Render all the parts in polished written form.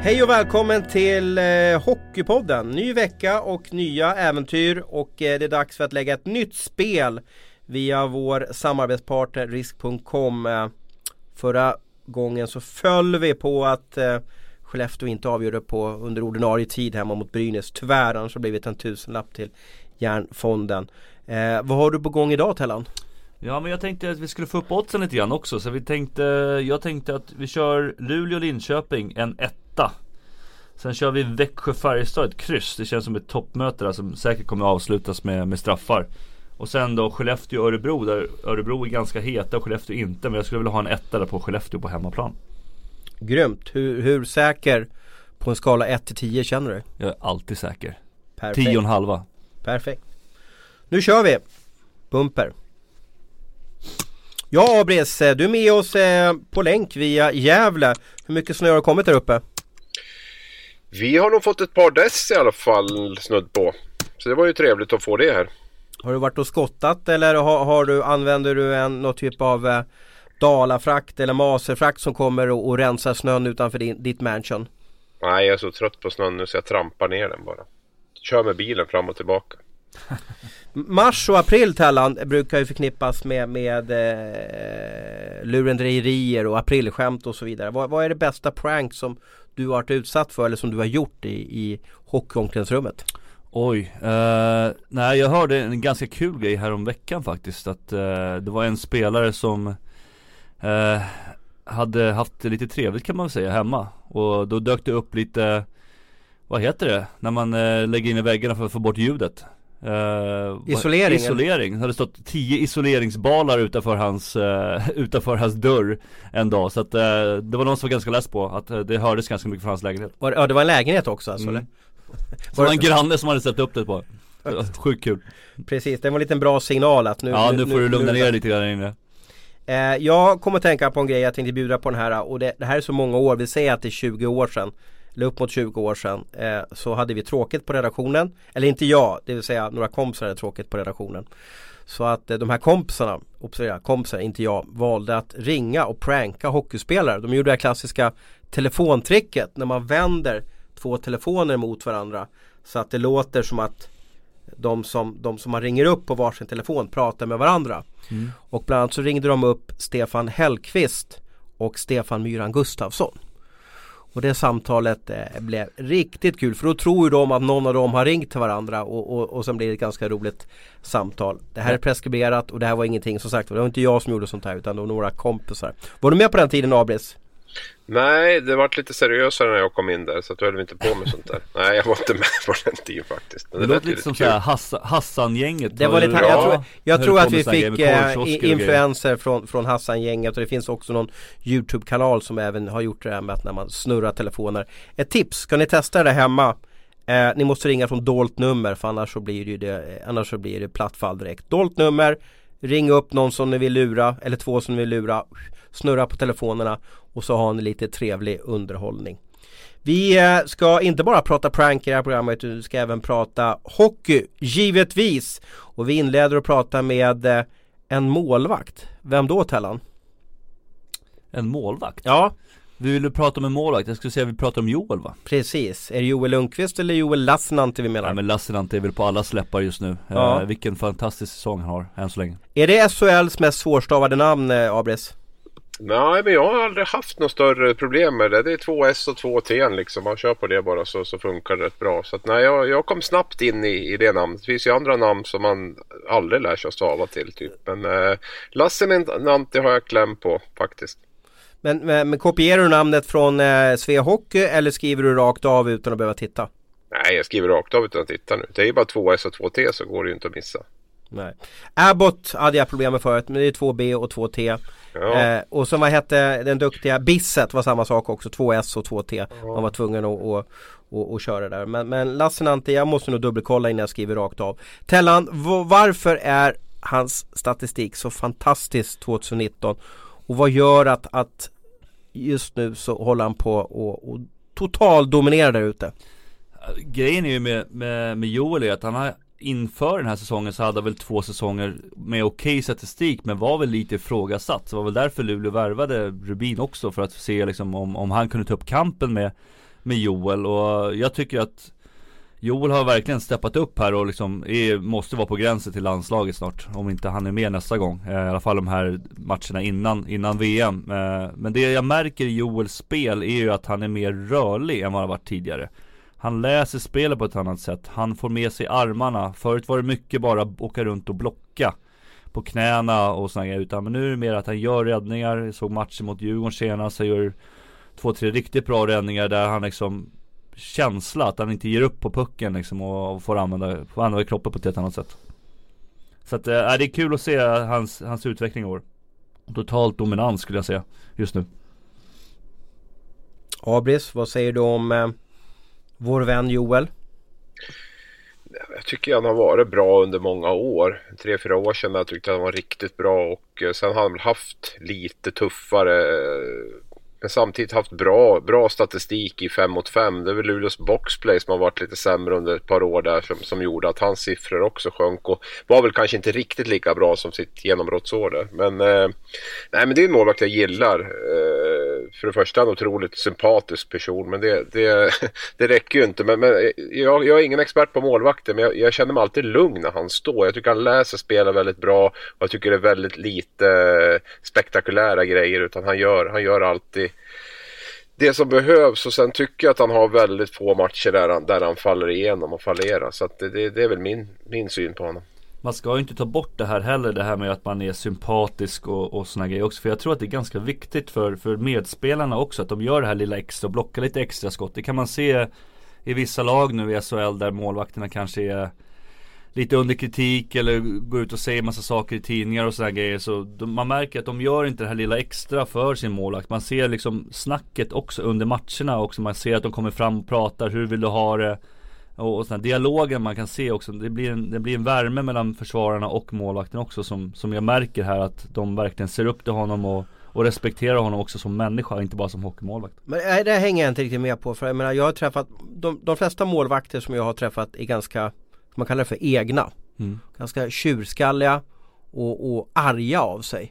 Hej och välkommen till Hockeypodden. Ny vecka och nya äventyr, och det är dags för att lägga ett nytt spel via vår samarbetspartner Risk.com. Förra gången så föll vi på att Skellefteå inte avgjorde på under ordinarie tid hemma mot Brynäs. Tyvärr, annars har det blivit en 1000-lapp till Järnfonden. Vad har du på gång idag, Tellan? Ja, men jag tänkte att vi skulle få upp oddsen lite grann också. Så jag tänkte att vi kör Luleå-Linköping, en etta. Sen kör vi Växjö-Färjestad, ett kryss. Det känns som ett toppmöte där, som säkert kommer avslutas med straffar. Och sen då Skellefteå-Örebro, där Örebro är ganska heta och Skellefteå inte. Men jag skulle vilja ha en etta där på Skellefteå på hemmaplan. Grymt. Hur säker på en skala 1-10 känner du? Jag är alltid säker. Perfekt. 10,5. Perfekt. Nu kör vi. Bumper. Ja, Abris, du är med oss på länk via Gävle. Hur mycket snö har kommit där uppe? Vi har nog fått ett par dess i alla fall snudd på. Så det var ju trevligt att få det här. Har du varit och skottat, eller använder du någon typ av dalafrakt eller maserfrakt som kommer och rensar snön utanför ditt mansion? Nej, jag är så trött på snön nu så jag trampar ner den bara. Kör med bilen fram och tillbaka. Mars och april, Tellan, brukar ju förknippas med lurendrejerier och aprilskämt och så vidare. Vad är det bästa prank som du har varit utsatt för eller som du har gjort i hockeyomklädningsrummet? Oj, nej, jag hörde en ganska kul grej här om veckan faktiskt. Att det var en spelare som hade haft lite trevligt, kan man väl säga, hemma. Och då dök det upp lite, vad heter det, när man lägger in i väggarna för att få bort ljudet. Isolering. Det hade stått 10 isoleringsbalar utanför hans dörr en dag. Så att det var någon som var ganska less på att det hördes ganska mycket från hans lägenhet. Ja, det var en lägenhet också alltså, eller? Så var en granne som hade sett upp det på. Sjukt kul. Precis, det var en liten bra signal att nu får du lugna ner lite där inne. Jag kommer att tänka på en grej, jag tänkte bjuda på den här. Och det här är så många år, vi säger att det är 20 år sedan, eller upp mot 20 år sedan, så hade vi tråkigt på redaktionen. Eller inte jag, det vill säga några kompisar hade tråkigt på redaktionen. Så att de här kompisarna, observera, kompisar, inte jag, valde att ringa och pranka hockeyspelare. De gjorde det klassiska telefontricket när man vänder 2 telefoner mot varandra, så att det låter som att de som man ringer upp på varsin telefon pratar med varandra. Och bland annat så ringde de upp Stefan Hellqvist och Stefan Myran Gustafsson. Och det samtalet blev riktigt kul, för då tror ju de att någon av dem har ringt till varandra och sen blir det ett ganska roligt samtal. Det här är preskriberat och det här var ingenting, som sagt, det var inte jag som gjorde sånt här utan det var några kompisar. Var du med på den tiden, Abris? Nej, det var lite seriösare när jag kom in där, så att jag höll inte på med sånt där. Nej, jag var inte med på den tiden faktiskt. Det låter lite som så här Hassan-gänget. Det var lite, jag tror att vi fick influenser från Hassan-gänget, och det finns också någon YouTube-kanal som även har gjort det här med att när man snurrar telefoner. Ett tips, ska ni testa det hemma? Ni måste ringa från dolt nummer, för annars så blir det plattfall direkt. Dolt nummer, ring upp någon som ni vill lura, eller 2 som ni vill lura, snurra på telefonerna och så har ni lite trevlig underhållning. Vi ska inte bara prata prank i det här programmet, utan vi ska även prata hockey, givetvis. Och vi inleder att prata med en målvakt. Vem då, Tellan? En målvakt? Ja. Vi vill prata om en målvakt. Jag skulle säga att vi pratar om Joel, va? Precis. Är det Joel Lundqvist eller Joel Lassinantti vi menar? Ja, men Lassinantti är väl på alla släppar just nu. Ja. Vilken fantastisk säsong han har än så länge. Är det SHLs mest svårstavade namn, Abris? Nej, men jag har aldrig haft något större problem med det. Det är 2 S och 2 T liksom. Man kör på det bara så funkar det rätt bra. Så att, nej, jag kom snabbt in i det namnet. Det finns ju andra namn som man aldrig lär sig att stava till typ. Men Lassinantti har jag kläm på faktiskt. Men kopierar du namnet från Svea Hockey eller skriver du rakt av utan att behöva titta? Nej, jag skriver rakt av utan att titta nu. Det är ju bara 2 S och 2 T, så går det ju inte att missa. Nej. Abbott hade jag problem med förut, men det är 2B och 2T. Ja. Och så vad hette den duktiga Bisset, var samma sak också, 2S och 2T. Ja. Man var tvungen att köra där. Men Lassinantti, jag måste nog dubbelkolla innan jag skriver rakt av. Tellan, varför är hans statistik så fantastisk 2019? Och vad gör att just nu så håller han på och total dominerar där ute? Grejen är ju med Joel är att han har inför den här säsongen så hade han väl 2 säsonger med okej statistik, men var väl lite ifrågasatt. Så det var väl därför Luleå värvade Rubin också, för att se liksom om han kunde ta upp kampen med med Joel, och jag tycker att Joel har verkligen steppat upp här och liksom måste vara på gränsen till landslaget snart, om inte han är med nästa gång. I alla fall de här matcherna innan VM. Men det jag märker i Joels spel är ju att han är mer rörlig än vad han har varit tidigare. Han läser spelet på ett annat sätt. Han får med sig armarna. Förut var det mycket bara åka runt och blocka på knäna och sådana grejer, utan men nu är det mer att han gör räddningar. Jag såg matchen mot Djurgården senast, han gör 2-3 riktigt bra räddningar där han liksom känsla att han inte ger upp på pucken liksom, och får använda kroppen på ett helt annat sätt. Så att det är kul att se hans utveckling i år. Totalt dominans skulle jag säga just nu. Abris, vad säger du om vår vän Joel? Jag tycker han har varit bra under många år. 3-4 år sedan jag tyckte han var riktigt bra, och sen har han haft lite tuffare, men samtidigt haft bra statistik i 5 mot 5. Det är väl Luleås boxplay som har varit lite sämre under ett par år där som gjorde att hans siffror också sjönk, och var väl kanske inte riktigt lika bra som sitt genombrottsår där. Men nej, men det är en målvakt jag gillar. För det första en otroligt sympatisk person, men det räcker ju inte. Men jag är ingen expert på målvakter, men jag känner mig alltid lugn när han står. Jag tycker han läser spelar väldigt bra, och jag tycker det är väldigt lite spektakulära grejer, utan han gör alltid det som behövs. Och sen tycker jag att han har väldigt få matcher där han faller igenom och fallerar. Så att det är väl min syn på honom. Man ska ju inte ta bort det här heller, det här med att man är sympatisk och såna grejer också. För jag tror att det är ganska viktigt för medspelarna också, att de gör det här lilla extra, blockar lite extra skott. Det kan man se i vissa lag nu i SHL där målvakterna kanske är lite under kritik eller går ut och säger massa saker i tidningar och sådana grejer. Så man märker att de gör inte det här lilla extra för sin målvakt. Man ser liksom snacket också under matcherna också. Man ser att de kommer fram och pratar, hur vill du ha det? Och sådana dialogen man kan se också. Det blir en värme mellan försvararna och målvakten också, som jag märker här, att de verkligen ser upp till honom och respekterar honom också som människa, inte bara som hockeymålvakt. Men det hänger jag inte riktigt med på, för jag menar, jag har träffat de flesta målvakter som jag har träffat är ganska, man kallar det för egna. Ganska tjurskalliga och arga av sig.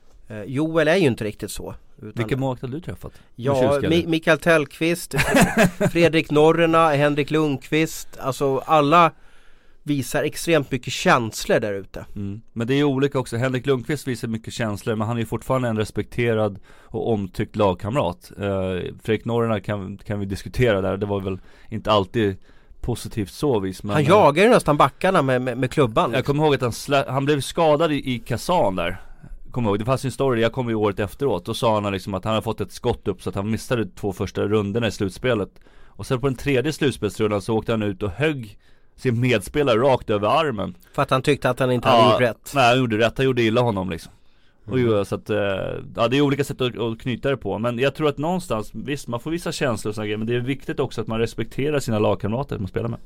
Joel är ju inte riktigt så. Vilken målvakt har du träffat? Ja, Mikael Tellqvist, Fredrik Norrena, Henrik Lundqvist. Alltså alla visar extremt mycket känslor där ute. Men det är ju olika också. Henrik Lundqvist visar mycket känslor, men han är ju fortfarande en respekterad och omtyckt lagkamrat. Fredrik Norrena kan vi diskutera där. Det var väl inte alltid positivt så vis. Men han jagar ju nästan backarna med klubban. Jag kommer ihåg att han blev skadad i Kazan där. Kommer ihåg, det fanns en story, jag kom ju året efteråt. Då sa han liksom att han har fått ett skott upp så att han missade 2 första rundorna i slutspelet. Och sen på den 3:e slutspelsrundan så åkte han ut och högg sin medspelare rakt över armen. För att han tyckte att han inte hade gjort rätt. Nej, han gjorde rätt, han gjorde illa honom liksom. Och så att, ja, det är olika sätt att knyta det på. Men jag tror att någonstans, visst man får vissa känslor och såna grejer, men det är viktigt också att man respekterar sina lagkamrater man spelar med.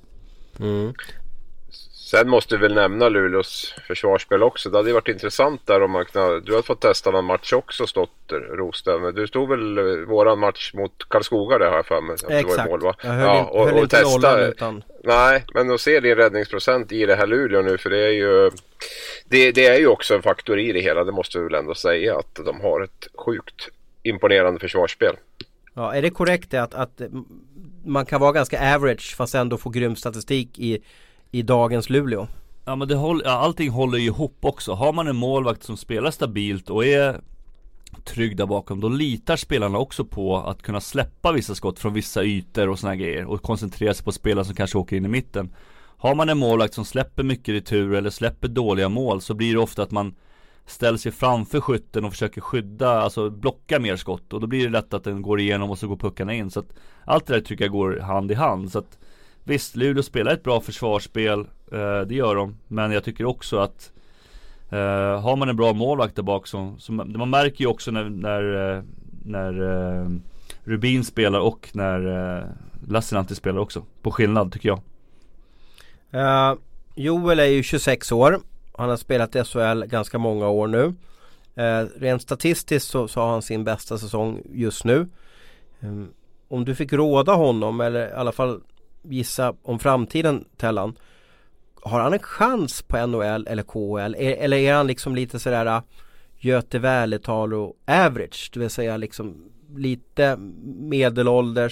Sen måste vi väl nämna Luleås försvarsspel också. Det hade varit intressant där om du hade fått testa någon match också, Stotter, Rosten. Du stod väl våran match mot Karlskoga där, har jag för mig. Exakt, mål, va? Jag höll inte testa nollan, utan... Nej, men att se din räddningsprocent i det här Luleå nu, för det är ju det är ju också en faktor i det hela. Det måste vi väl ändå säga, att de har ett sjukt imponerande försvarsspel. Ja, är det korrekt att man kan vara ganska average fast ändå få grym statistik i dagens Luleå? Ja, men allting håller ju ihop också. Har man en målvakt som spelar stabilt och är trygg där bakom, då litar spelarna också på att kunna släppa vissa skott från vissa ytor och såna grejer och koncentrera sig på spelare som kanske åker in i mitten. Har man en målvakt som släpper mycket retur eller släpper dåliga mål, så blir det ofta att man ställer sig framför skytten och försöker skydda, alltså blocka mer skott, och då blir det lätt att den går igenom och så går puckarna in. Så att allt det där tycker jag går hand i hand. Så att visst, Luleå spelar ett bra försvarsspel, det gör de, men jag tycker också att har man en bra målvakt där bak, så man märker ju också när Rubin spelar och när Lassinantti spelar också, på skillnad tycker jag. Joel är ju 26 år. Han har spelat i SHL ganska många år nu. Rent statistiskt så har han sin bästa säsong just nu. Om du fick råda honom, eller i alla fall gissa om framtiden, Tellan, har han en chans på NHL eller KHL? Eller är han liksom lite sådär Göte Väletal och average, det vill säga liksom lite medelålders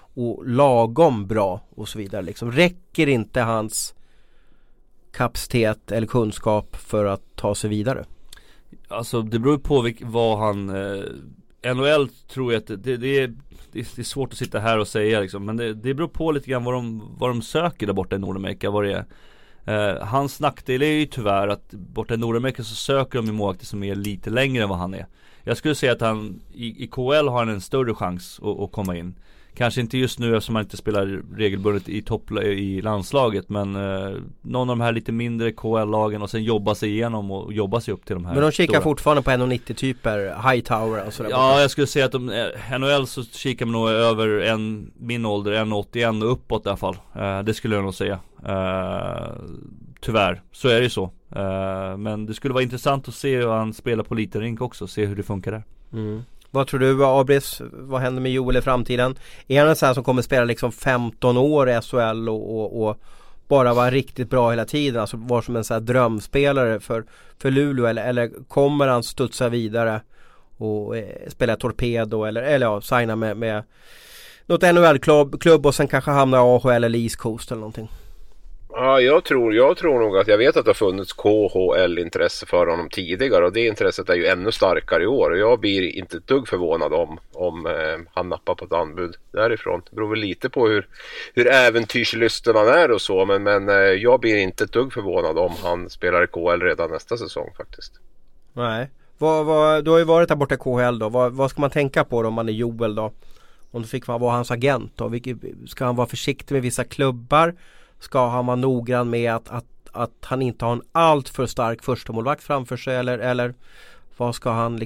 och lagom bra och så vidare liksom. Räcker inte hans kapacitet eller kunskap för att ta sig vidare? Alltså det beror på vad han NHL tror jag att det är svårt att sitta här och säga liksom, men det beror på lite grann vad de söker där borta i Nordamerika, vad det är. Hans nackdel är ju tyvärr att borta i Nordamerika så söker de ju målvakter som är lite längre än vad han är. Jag skulle säga att han i KHL har han en större chans att komma in. Kanske inte just nu eftersom han inte spelar regelbundet i landslaget, men någon av de här lite mindre KHL-lagen och sen jobba sig igenom och jobba sig upp till de här. Men de kikar stora. Fortfarande på 1,90 typer, Hightower och sådär. Ja, jag skulle säga att NHL så kikar man nog över min ålder, 1,81 och uppåt i alla fall. Det skulle jag nog säga. Tyvärr, så är det ju så. Men det skulle vara intressant att se hur han spelar på liten rink också, se hur det funkar där. Vad tror du, Abris, vad händer med Joel i framtiden? Är han en sån här som kommer spela liksom 15 år i SHL och bara vara riktigt bra hela tiden, alltså vara som en sån här drömspelare för Luleå, eller kommer han studsa vidare och spela Torpedo eller signa med något NHL-klubb och sen kanske hamna i AHL eller East Coast eller någonting? Ja, jag tror nog att jag vet att det har funnits KHL-intresse för honom tidigare, och det intresset är ju ännu starkare i år, och jag blir inte ett dugg förvånad om han nappar på ett anbud därifrån. Det beror väl lite på hur äventyrslysten han är och så, men jag blir inte ett dugg förvånad om han spelar i KHL redan nästa säsong faktiskt. Nej. Du har ju varit där borta i KHL då. Vad ska man tänka på då om man är Joel då? Om du fick vara hans agent då? Ska han vara försiktig med vissa klubbar? Ska han vara noggrann med att han inte har en allt för stark förstemålvakt framför sig, eller vad ska han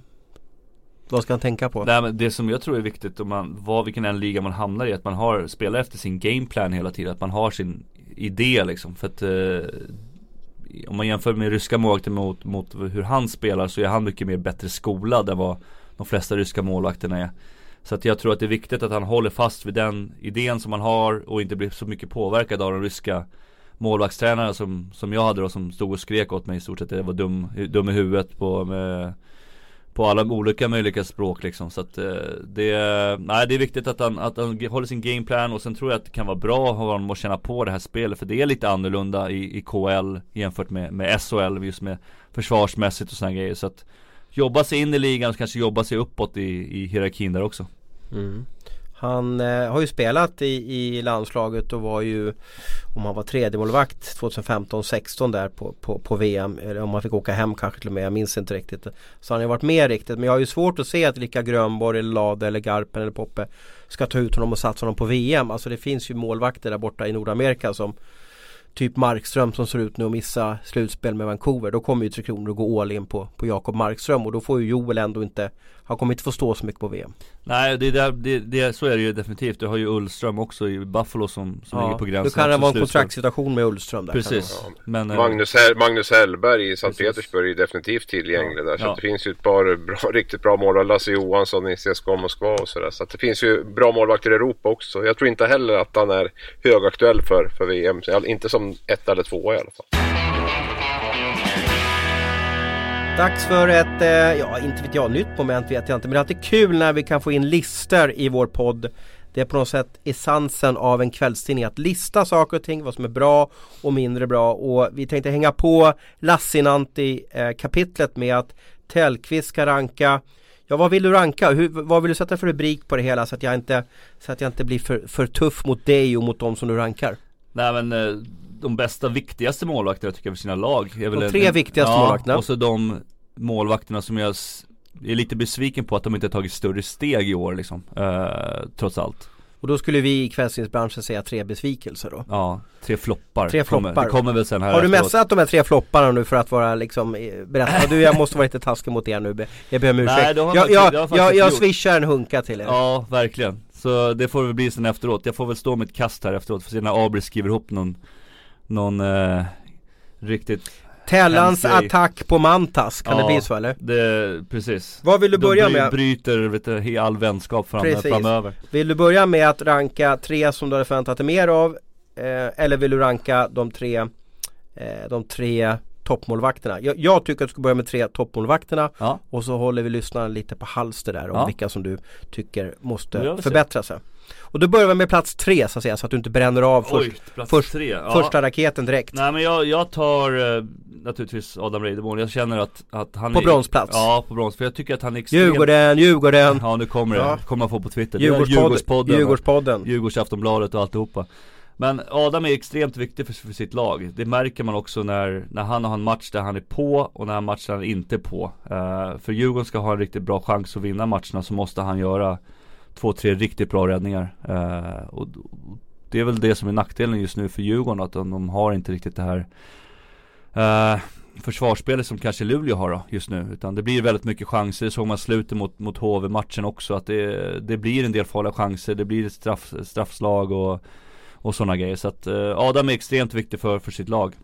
tänka på? Nej, men det som jag tror är viktigt vilken en liga man hamnar i, att man spelar efter sin gameplan hela tiden, att man har sin idé liksom, för att om man jämför med ryska målvakter mot hur han spelar, så är han mycket mer bättre skolad än vad de flesta ryska målvakterna är. Så att jag tror att det är viktigt att han håller fast vid den idén som han har och inte blir så mycket påverkad av de ryska målvaktstränarna som jag hade då, som stod och skrek åt mig i stort sett att jag var dum i huvudet på alla olika möjliga språk liksom. Så att det är viktigt att han håller sin gameplan, och sen tror jag att det kan vara bra att honom att känna på det här spelet, för det är lite annorlunda i KHL jämfört med SHL, just med försvarsmässigt och sådana grejer. Så att jobba sig in i ligan och kanske jobba sig uppåt i hierarkin där också. Han har ju spelat i landslaget och var ju, om han var tredje målvakt 2015-16 där på VM, eller om han fick åka hem kanske till och med, jag minns inte riktigt. Så han har varit med riktigt, men jag har ju svårt att se att Lika Grönborg eller Lade eller Garpen eller Poppe ska ta ut honom och satsa honom på VM. Alltså det finns ju målvakter där borta i Nordamerika som typ Markström som ser ut nu att missa slutspel med Vancouver. Då kommer ju Tre Kronor att gå all in på Jakob Markström, och då får ju Joel ändå inte, han kommer inte få stå så mycket på VM. Nej, så är det ju definitivt. Du har ju Ullström också i Buffalo som ligger på gränsen. Då kan det vara en kontraktssituation med Ullström där. Precis. Men, Magnus Hellberg i Sankt Petersburg är definitivt tillgänglig där. Så att det finns ju ett par riktigt bra målvakter. Lasse Johansson i CSKA Moskva och sådär. Så att det finns ju bra målvakter i Europa också. Jag tror inte heller att han är högaktuell för VM. Inte som 1 eller 2 i alla fall. Dags för ett, inte vet jag, nytt moment vet jag inte, men det är alltid kul när vi kan få in listor i vår podd. Det är på något sätt essensen av en kvällstidning, att lista saker och ting, vad som är bra och mindre bra. Och vi tänkte hänga på Lassinantti-kapitlet med att Tellqvist ska ranka. Ja, vad vill du ranka? Vad vill du sätta för rubrik på det hela, så att jag inte blir för tuff mot dig och mot dem som du rankar? Nej, men de bästa, viktigaste målvakterna tycker jag för sina lag är väl de 3 viktigaste målvakterna. Och så de målvakterna som jag är lite besviken på att de inte har tagit större steg i år liksom, trots allt. Och då skulle vi i kvällsbranschen säga 3 besvikelser då. Ja, 3 floppar. 3 floppar. Det kommer väl sen här. Har du mässat de här 3 flopparna nu för att vara liksom, berätta? Jag måste vara lite taskig mot er nu. Jag ber om ursäkt. Jag swishar en hunka till er. Ja, verkligen. Så det får väl bli sen efteråt. Jag får väl stå med ett kast här efteråt, för se när Abri skriver ihop någon riktigt Tellans attack på Mantas. Kan det bli så eller? Precis. Vad vill du börja med? Bryter all vänskap framöver. Vill du börja med att ranka 3 som du hade förväntat dig mer av? Eller vill du ranka de tre toppmålvakterna. Jag tycker att du ska börja med 3 toppmålvakterna. Ja. Och så håller vi lyssnarna lite på halster där om vilka som du tycker måste förbättra sig. Och då börjar vi med plats 3 så att säga, så att du inte bränner av första raketen direkt. Nej, men jag tar naturligtvis Adam Reideborn. Jag känner att han på bronsplats. Ja, på brons. För jag tycker att han är extremt... Djurgården. Ja, nu kommer det. Kommer man få på Twitter. Djurgårdspodden. Djurgårdsaftonbladet och alltihopa. Men Adam är extremt viktig för sitt lag. Det märker man också när han har en match där han är på och när han match där han inte är på. För Djurgården ska ha en riktigt bra chans att vinna matcherna, så måste han göra 2-3 riktigt bra räddningar. Och det är väl det som är nackdelen just nu för Djurgården, att de har inte riktigt det här försvarsspelet som kanske Luleå har då, just nu. Utan det blir väldigt mycket chanser. Så man sluter mot HV-matchen också, att det blir en del farliga chanser. Det blir ett straffslag och sådana grejer. Så att Adam är extremt viktig för sitt lag.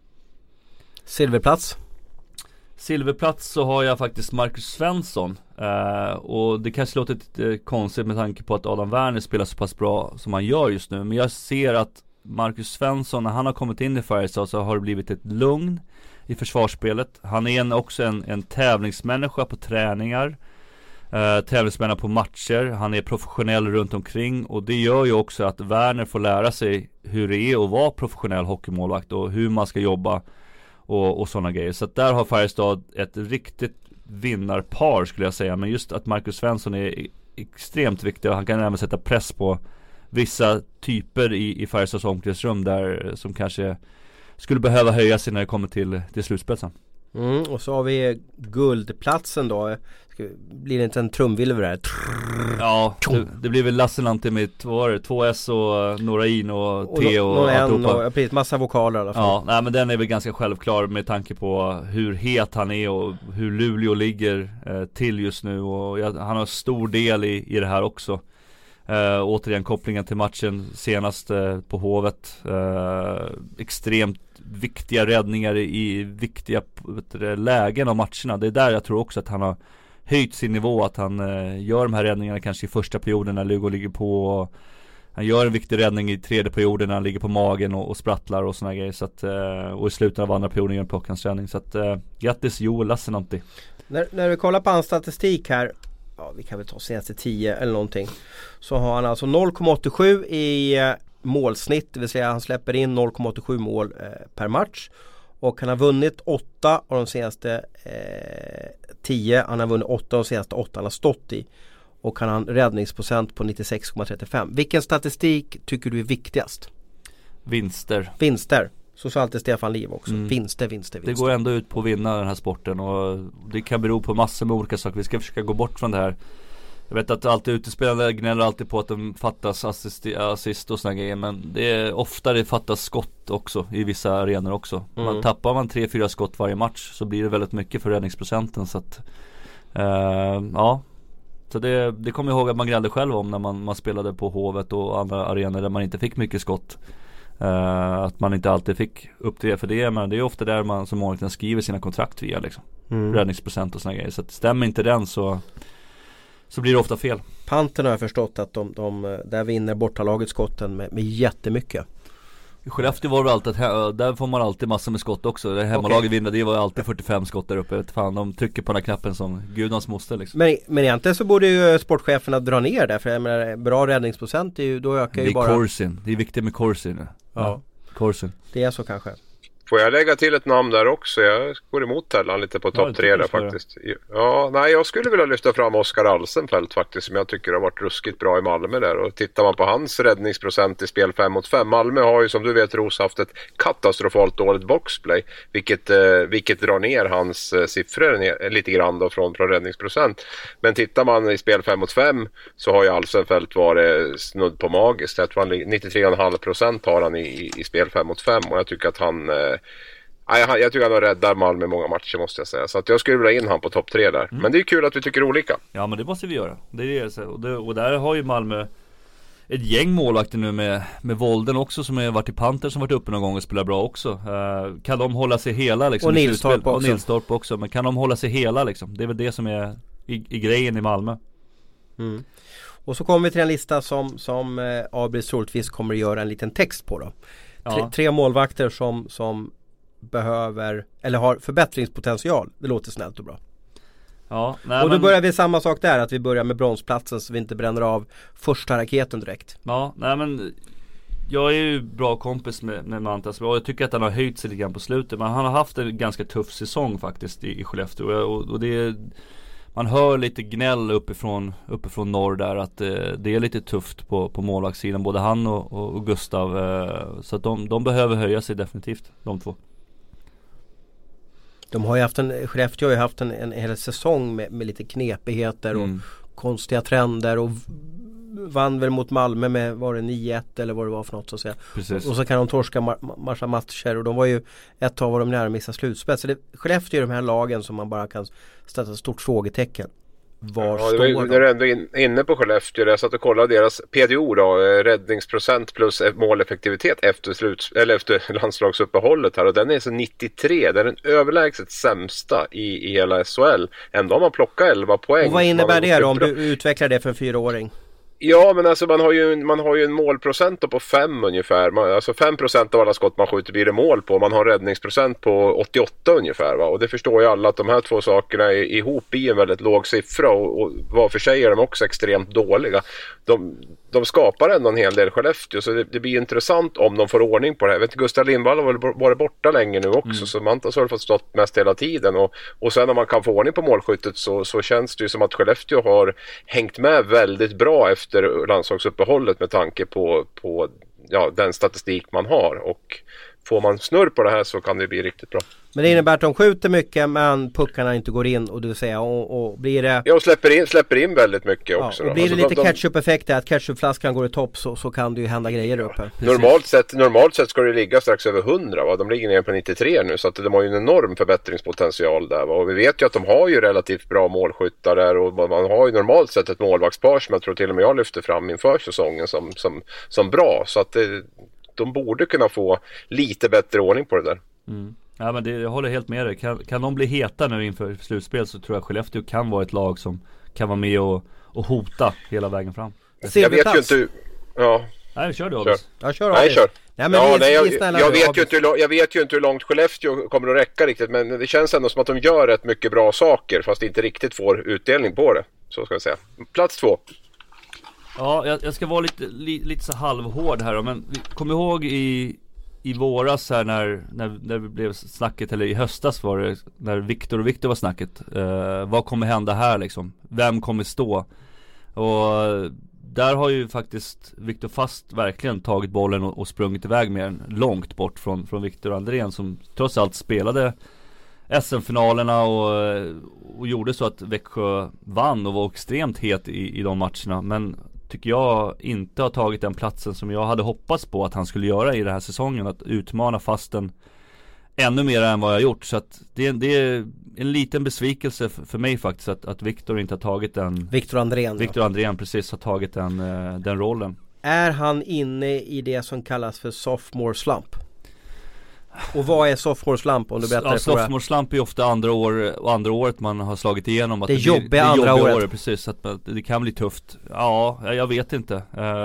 Silverplats så har jag faktiskt Marcus Svensson. Och det kanske låter lite konstigt med tanke på att Adam Werner spelar så pass bra som han gör just nu. Men jag ser att Marcus Svensson, när han har kommit in i Färjestad, så har det blivit ett lugn i försvarsspelet. Han är också en tävlingsmänniska på träningar. Tävlingsmänniska på matcher. Han är professionell runt omkring. Och det gör ju också att Werner får lära sig hur det är att vara professionell hockeymålvakt och hur man ska jobba och sådana grejer. Så att där har Färjestad ett riktigt vinnarpar, skulle jag säga. Men just att Marcus Svensson är extremt viktig, och han kan även sätta press på vissa typer i Färjestads omklädningsrum där som kanske skulle behöva höja sig när det kommer till slutspetsen. Och så har vi guldplatsen då. Blir det inte en trumvirvel där? Ja, det blir väl Lassinantti med 2S och några in och T och alltihopa. Precis, massa vokaler i alla fall. Ja, nej, men den är väl ganska självklar med tanke på hur het han är och hur Luleå ligger till just nu. Och han har stor del i det här också. Återigen kopplingen till matchen senast på Hovet. Extremt viktiga räddningar i viktiga lägen av matcherna. Det är där jag tror också att han har höjt sin nivå, att han gör de här räddningarna kanske i första perioden när Lugo ligger på, och han gör en viktig räddning i tredje perioden när han ligger på magen och sprattlar och såna grejer, så att, och i slutet av andra perioden gör en plockhandsräddning. Så att grattis Joel Lassinantti. När vi kollar på hans statistik här, vi kan väl ta senaste 10 eller någonting, så har han alltså 0,87 i målsnitt, det vill säga han släpper in 0,87 mål per match. Och han har vunnit 8 av de senaste 10. Han har vunnit 8 av de senaste 8 han har stått i. Och han har en räddningsprocent på 96,35. Vilken statistik tycker du är viktigast? Vinster. Så sa alltid Stefan Liv också. Vinster. Det går ändå ut på att vinna den här sporten. Och det kan bero på massor med olika saker. Vi ska försöka gå bort från det här. Jag vet att alltid utespelare gnäller alltid på att de fattas assist och såna grejer, men det är ofta det fattas skott också i vissa arenor också. Tappar man 3-4 skott varje match så blir det väldigt mycket för räddningsprocenten, så att så det kommer jag ihåg att man gnällde själv om när man spelade på Hovet och andra arenor där man inte fick mycket skott. Att man inte alltid fick upp det för det, men det är ofta där man som vanligt skriver sina kontrakt via liksom. Räddningsprocent och såna grejer, så att stämmer inte den så blir det ofta fel. Panten har jag förstått att de där vinner bortalaget skotten med jättemycket. I Skellefteå var det alltid att där får man alltid massor med skott också. Det hemmalaget vinner, det var alltid 45 skott där uppe. Fan, de trycker på den här knappen som gudans moster liksom. Men egentligen så borde ju sportcheferna dra ner där, för jag menar, bra räddningsprocent är ju, då ökar ju bara... Det är Corsin, det är viktigt med Corsin. Ja. Corsin. Det är så kanske. Får jag lägga till ett namn där också? Jag går emot Tellan lite på topp 3 där faktiskt. Ja, nej, jag skulle vilja lyfta fram Oskar Alsenfelt faktiskt, som jag tycker har varit ruskigt bra i Malmö där. Och tittar man på hans räddningsprocent i spel 5-mot-5. Malmö har ju, som du vet, Ros, haft ett katastrofalt dåligt boxplay. Vilket drar ner hans siffror lite grann då från räddningsprocent. Men tittar man i spel 5-mot-5 så har ju Alsenfelt varit snudd på magiskt. Jag tror 93,5% har han i spel 5-mot-5, och jag tycker att jag tycker han räddar Malmö många matcher, måste jag säga. Så att jag skulle vilja in han på topp 3 där. Men det är kul att vi tycker olika. Ja, men det måste vi göra. Det är det. Och där har ju Malmö ett gäng målvakter nu med Volden också, som har varit i Panter, som varit uppe någon gång och spelar bra också. Kan de hålla sig hela liksom? Och Nilstorp också. Men kan de hålla sig hela liksom? Det är väl det som är i grejen i Malmö. Och så kommer vi till en lista som Abris troligtvis kommer att göra en liten text på då. 3 målvakter som behöver eller har förbättringspotential. Det låter snällt och bra. Ja, nej, och då börjar vi samma sak där, att vi börjar med bronsplatsen så vi inte bränner av första raketen direkt. Ja, nej men jag är ju bra kompis med Mantas och jag tycker att han har höjt sig lite grann på slutet. Men han har haft en ganska tuff säsong faktiskt i Skellefteå och det är, man hör lite gnäll uppifrån norr där att det är lite tufft på målvaktssidan, både han och Gustav, så att de behöver höja sig definitivt, de två. De har ju haft Skellefteå har ju haft en hel säsong med lite knepigheter och konstiga trender och vann väl mot Malmö med, var det 9-1 eller vad det var för något så att säga. Precis. Och så kan de torska massa matcher och de var ju ett tag var de nära att missa slutspel. Så Skellefteå är de här lagen som man bara kan sätta ett stort frågetecken. Var står de? När du ändå inne på Skellefteå, jag satt och kollade deras PDO då, räddningsprocent plus måleffektivitet efter landslagsuppehållet här, och den är så 93, den är den överlägset sämsta i hela SHL. Ändå har man plockat 11 poäng. Och vad innebär det då om du utvecklar det för en 4-åring? Ja, men alltså man har ju en målprocent på 5 ungefär. Alltså 5% av alla skott man skjuter blir det mål på. Man har räddningsprocent på 88 ungefär, va? Och det förstår ju alla att de här två sakerna ihop blir en väldigt låg siffra och var för sig är de också extremt dåliga. De skapar ändå en hel del Skellefteå, så det blir intressant om de får ordning på det här. Jag vet inte, Gustav Lindvall har väl varit borta länge nu också, så Mantas har fått stått mest hela tiden och sen när man kan få ordning på målskyttet så känns det ju som att Skellefteå har hängt med väldigt bra efter landslagsuppehållet med tanke på den statistik man har, och får man snurr på det här så kan det bli riktigt bra. Men det innebär att de skjuter mycket men puckarna inte går in, och du säger och blir det... Ja, och släpper in väldigt mycket också. Och blir det lite ketchup-effekt att ketchupflaskan går i topp så kan det ju hända grejer uppe. Normalt sett ska det ligga strax över 100, va? De ligger ner på 93 nu, så att de har ju en enorm förbättringspotential där, va? Och vi vet ju att de har ju relativt bra målskyttar där, och man har ju normalt sett ett målvaktspar som jag tror till och med jag lyfter fram inför säsongen som bra, så att de borde kunna få lite bättre ordning på det där. Ja, men jag håller helt med dig. Kan de bli heta nu inför slutspel så tror jag Skellefteå kan vara ett lag som kan vara med och hota hela vägen fram. Jag vet ju inte. Ja. Nej, kör du August. Kör. Jag vet ju inte hur långt Skellefteå kommer att räcka riktigt, men det känns ändå som att de gör rätt mycket bra saker fast inte riktigt får utdelning på det. Så ska jag säga. Plats 2. Ja, jag ska vara lite så halvhård här då, men kom ihåg i våras här när det blev snacket, eller i höstas var det när Victor var snacket, vad kommer hända här liksom, vem kommer stå, och där har ju faktiskt Victor Fast verkligen tagit bollen och sprungit iväg mer långt bort från Victor Andrén, som trots allt spelade SM-finalerna och gjorde så att Växjö vann och var extremt het i de matcherna, men tycker jag inte har tagit den platsen som jag hade hoppats på att han skulle göra i den här säsongen, att utmana Fasten ännu mer än vad jag gjort, så att det är en liten besvikelse för mig faktiskt att Victor inte har tagit den. Victor Andrén precis har tagit den rollen. Är han inne i det som kallas för sophomore slump? Och vad är sophomore slump om du berättar? Ja, sophomore slump är ofta andra året man har slagit igenom att det jobbiga andra året. Precis, att det kan bli tufft. Ja, jag vet inte.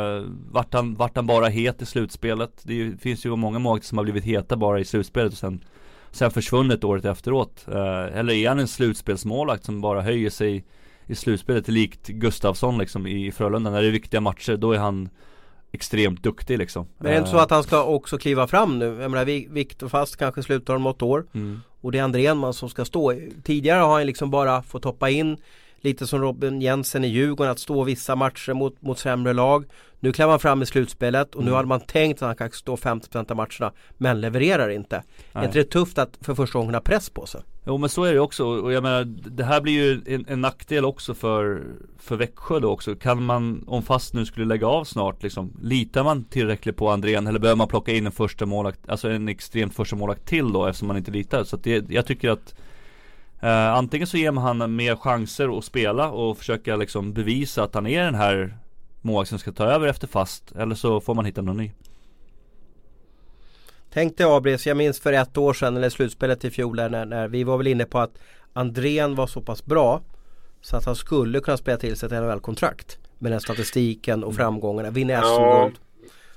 Vart han bara het i slutspelet. Det finns ju många målvakter som har blivit heta bara i slutspelet och sen försvunnit året efteråt. Eller är han en slutspelsmålvakt som bara höjer sig i slutspelet, likt Gustafsson liksom i Frölunda? När det är viktiga matcher, då är han extremt duktig liksom. Men är det inte så att han ska också kliva fram nu? Jag menar, Victor Fast kanske slutar om 8 år. Och det är Andrén som ska stå. Tidigare har han liksom bara fått hoppa in lite som Robin Jensen i Djurgården, att stå vissa matcher mot sämre lag. Nu klev han fram i slutspelet och nu hade man tänkt att han kanske stå 50% av matcherna, men levererar inte. Nej. Är inte det tufft att för första gången ha press på sig? Jo, men så är det också, och jag menar, det här blir ju en nackdel också för Växjö då också. Kan man, om Fast nu skulle lägga av snart liksom, litar man tillräckligt på Andrén, eller behöver man plocka in en första målakt, alltså en extremt första målakt till då, eftersom man inte litar? Så att jag tycker att antingen så ger man han mer chanser att spela och försöka liksom bevisa att han är den här målvakt som ska ta över efter Fast, eller så får man hitta någon ny. Tänk dig Abris, jag minns för 1 år sedan eller slutspelet i fjol när vi var väl inne på att Andrén var så pass bra så att han skulle kunna spela till sig ett NHL-kontrakt med den statistiken och framgångarna, vinna SM-guld.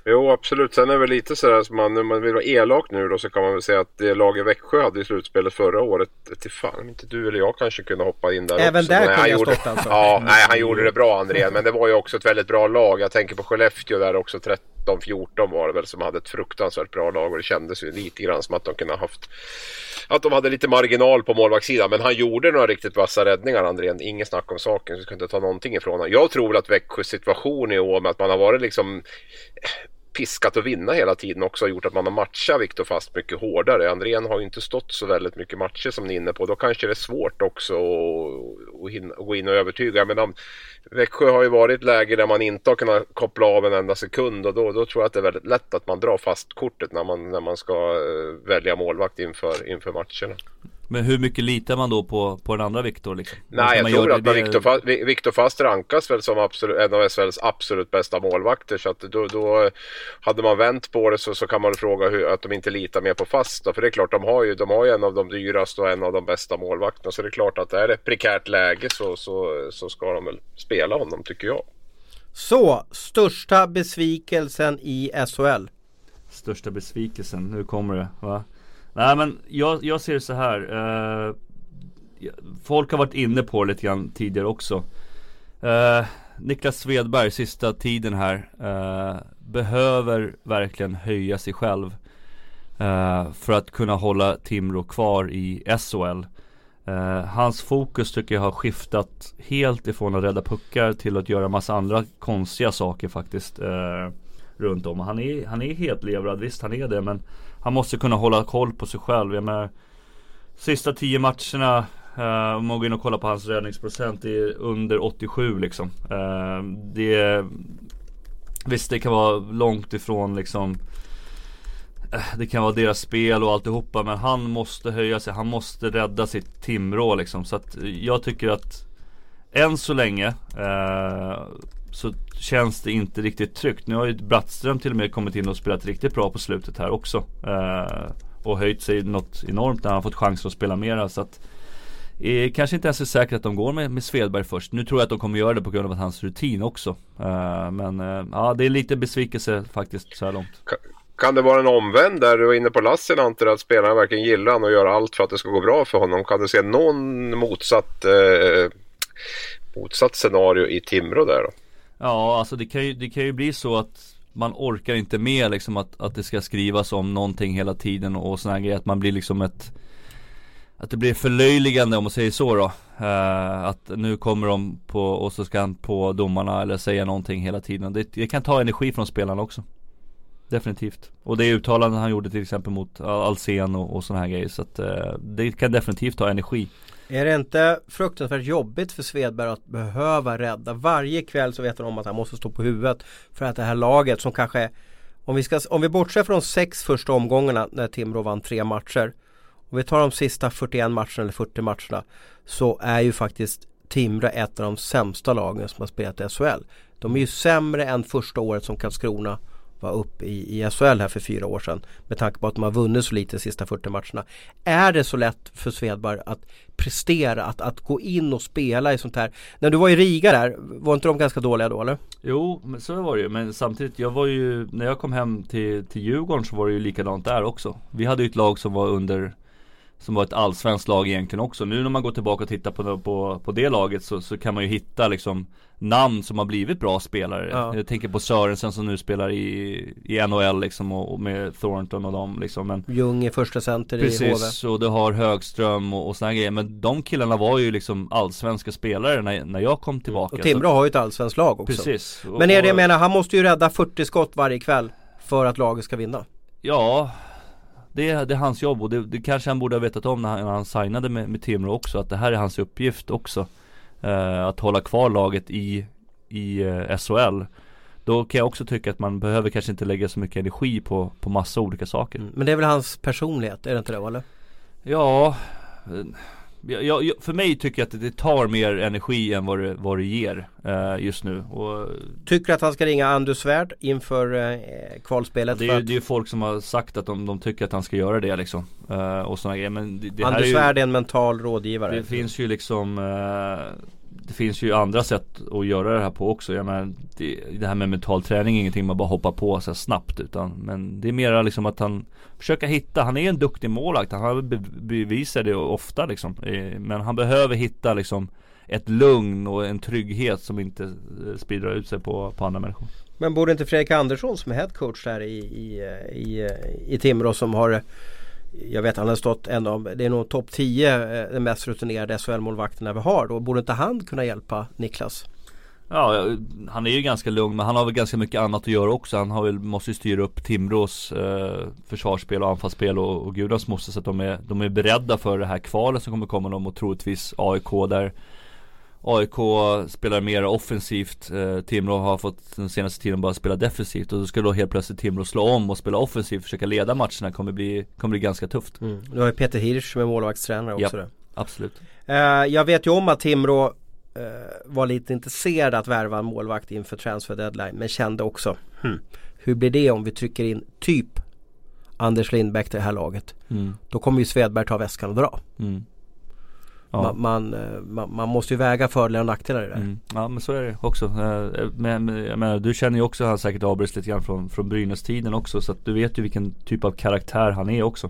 Jo, absolut. Sen är det väl lite sådär som när man vill vara elak nu då, så kan man väl säga att det lag i Växjö hade i slutspelet förra året. Till fan, inte du eller jag kanske kunde hoppa in där även också. Där kunde jag stått alltså. Ja, nej, han gjorde det bra, André. Men det var ju också ett väldigt bra lag. Jag tänker på Skellefteå där också, 13-14 var det väl, som hade ett fruktansvärt bra lag. Och det kändes ju lite grann som att de kunde ha haft, att de hade lite marginal på målvaktssidan. Men han gjorde några riktigt vassa räddningar, André. Ingen snack om saken, så jag kunde inte ta någonting ifrån honom. Jag tror att Växjös situation i år med att man har varit liksom piskat att vinna hela tiden också har gjort att man har matchat Viktor Fast mycket hårdare. Andrén har ju inte stått så väldigt mycket matcher som ni är inne på. Då kanske det är svårt också att gå in och övertyga. Men Växjö har ju varit ett läge där man inte har kunnat koppla av en enda sekund, och då tror jag att det är väldigt lätt att man drar fast kortet när man ska välja målvakt inför matcherna. Men hur mycket litar man då på den andra Viktor liksom? Nej, jag tror att Viktor Fast rankas väl som en av SHLs absolut bästa målvakter, så att då hade man vänt på det så kan man fråga att de inte litar mer på Fast då, för det är klart de har ju en av de dyraste och en av de bästa målvakterna, så det är klart att är det ett prekärt läge så ska de väl spela honom, tycker jag. Så, största besvikelsen i SHL? Största besvikelsen, nu kommer det, va? Nej, men jag ser det så här. Folk har varit inne på lite grann tidigare också. Niklas Svedberg sista tiden här behöver verkligen höja sig själv för att kunna hålla Timrå kvar i SHL. Hans fokus tycker jag har skiftat helt ifrån att rädda puckar till att göra massa andra konstiga saker faktiskt runt om. Han är helt levrad, visst han är det, men han måste kunna hålla koll på sig själv. Jag menar, sista 10 matcherna, om man går in och kollar på hans räddningsprocent, det är under 87 liksom. Visst, det kan vara långt ifrån liksom, det kan vara deras spel och alltihopa, men han måste höja sig, han måste rädda sitt Timrå liksom. Så att jag tycker att än så länge så känns det inte riktigt tryggt. Nu har ju Brattström till och med kommit in och spelat riktigt bra på slutet här också, och höjt sig något enormt när han har fått chanser att spela mera. Så att kanske inte ens är säkert att de går med Svedberg först. Nu tror jag att de kommer göra det på grund av att hans rutin också, men ja, det är lite besvikelse faktiskt så här långt. Kan det vara en omvänd där du är inne på Lasse, antar att spelarna verkligen gillar han och gör allt för att det ska gå bra för honom? Kan du se någon motsatt scenario i Timrå där då? Ja, alltså det kan ju bli så att man orkar inte med liksom att det ska skrivas om någonting hela tiden och såna här grejer, att man blir liksom att det blir förlöjligande, om man säger så då, att nu kommer de på och så ska han på domarna eller säga någonting hela tiden. Det kan ta energi från spelarna också. Definitivt. Och det är uttalanden han gjorde till exempel mot Alsen och såna här grejer, så att det kan definitivt ta energi. Är det inte fruktansvärt jobbigt för Svedberg att behöva rädda? Varje kväll så vet han om att han måste stå på huvudet för att det här laget som kanske, om vi bortser från 6 första omgångarna när Timrå vann 3 matcher, och vi tar de sista 41 matcherna eller 40 matcherna, så är ju faktiskt Timrå ett av de sämsta lagen som har spelat i SHL. De är ju sämre än första året som Karlskrona var uppe i SHL här för 4 år sedan, med tanke på att de har vunnit så lite de sista 40 matcherna. Är det så lätt för Svedberg att prestera, att gå in och spela i sånt här? När du var i Riga där, var inte de ganska dåliga då, eller? Jo, men så var det ju. Men samtidigt, när jag kom hem till Djurgården så var det ju likadant där också. Vi hade ju ett lag som var ett allsvenskt lag egentligen också. Nu när man går tillbaka och tittar på det laget så kan man ju hitta liksom namn som har blivit bra spelare. Ja. Jag tänker på Sörensen som nu spelar i NHL liksom, och med Thornton och dem liksom. Men Ljung i första center precis, i HV. Precis, och du har Högström och såna grejer. Men de killarna var ju liksom allsvenska spelare när jag kom tillbaka. Och Timrå har ju ett allsvenskt lag också. Precis. Men är det, jag menar, han måste ju rädda 40 skott varje kväll för att laget ska vinna. Ja, det är hans jobb, och det kanske han borde ha vetat om när han signade med Timrå också, att det här är hans uppgift också, att hålla kvar laget i SHL. Då kan jag också tycka att man behöver kanske inte lägga så mycket energi på massa olika saker. Men det är väl hans personlighet, är det inte det, eller? Ja, för mig tycker jag att det tar mer energi än vad det ger just nu. Och tycker du att han ska ringa Anders Svärd inför kvalspelet? Det är ju folk som har sagt att de tycker att han ska göra det liksom, och såna grejer. Men Anders Svärd är en mental rådgivare. Det finns ju liksom det finns ju andra sätt att göra det här på också. Jag menar, det här med mental träning är ingenting man bara hoppar på så snabbt, men det är mer liksom att han försöker hitta, han är en duktig målvakt, han har bevisat det ofta liksom, men han behöver hitta liksom ett lugn och en trygghet som inte sprider ut sig på andra människor. Men borde inte Fredrik Andersson som är headcoach där i Timrå, som har, jag vet han har stått det är nog topp 10 den mest rutinerade SHL-målvakterna vi har, då borde inte han kunna hjälpa Niklas? Ja, han är ju ganska lugn, men han har väl ganska mycket annat att göra också. Han har väl, måste styra upp Timrås försvarsspel och anfallsspel och gudans moster, så att de är beredda för det här kvalet som kommer komma dem, och troligtvis AIK, där AIK spelar mer offensivt. Timrå har fått den senaste tiden bara spela defensivt, och då ska då helt plötsligt Timrå slå om och spela offensivt, försöka leda matcherna, kommer bli ganska tufft. Du har ju Peter Hirsch som är målvaktstränare också. Ja, absolut. Jag vet ju om att Timrå var lite intresserad att värva en målvakt inför transfer deadline, men kände också hur blir det om vi trycker in typ Anders Lindbäck till det här laget? Då kommer ju Svedberg ta väskan och dra. Ja. Man måste ju väga fördelar och nackdelar i det där. Ja, men så är det också. Men jag menar, du känner ju också han säkert Abris lite grann från Brynäs-tiden också, så att du vet ju vilken typ av karaktär han är också.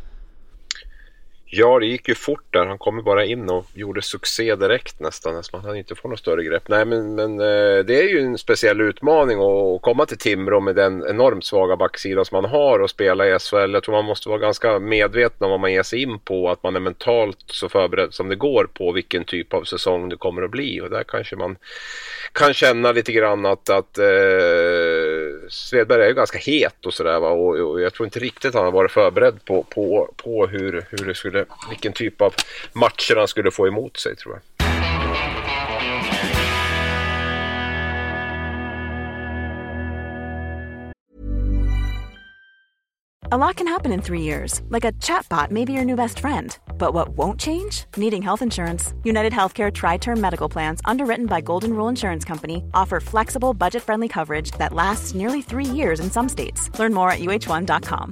Ja, det gick ju fort där. Han kom bara in och gjorde succé direkt nästan. Man hade inte fått något större grepp. Nej, men det är ju en speciell utmaning att komma till Timrå med den enormt svaga backsida som man har och spela i SHL. Jag tror man måste vara ganska medveten om vad man ger sig in på. Att man är mentalt så förberedd som det går på vilken typ av säsong det kommer att bli. Och där kanske man kan känna lite grann att Svedberg är ju ganska het och sådär, va? Och jag tror inte riktigt han har varit förberedd på hur det skulle, vilken typ av matcher han skulle få emot sig, tror jag. A lot can happen in 3 years, like a chatbot may be your new best friend. But what won't change? Needing health insurance. United Healthcare Tri-Term Medical Plans, underwritten by Golden Rule Insurance Company, offer flexible, budget-friendly coverage that lasts nearly 3 years in some states. Learn more at uh1.com.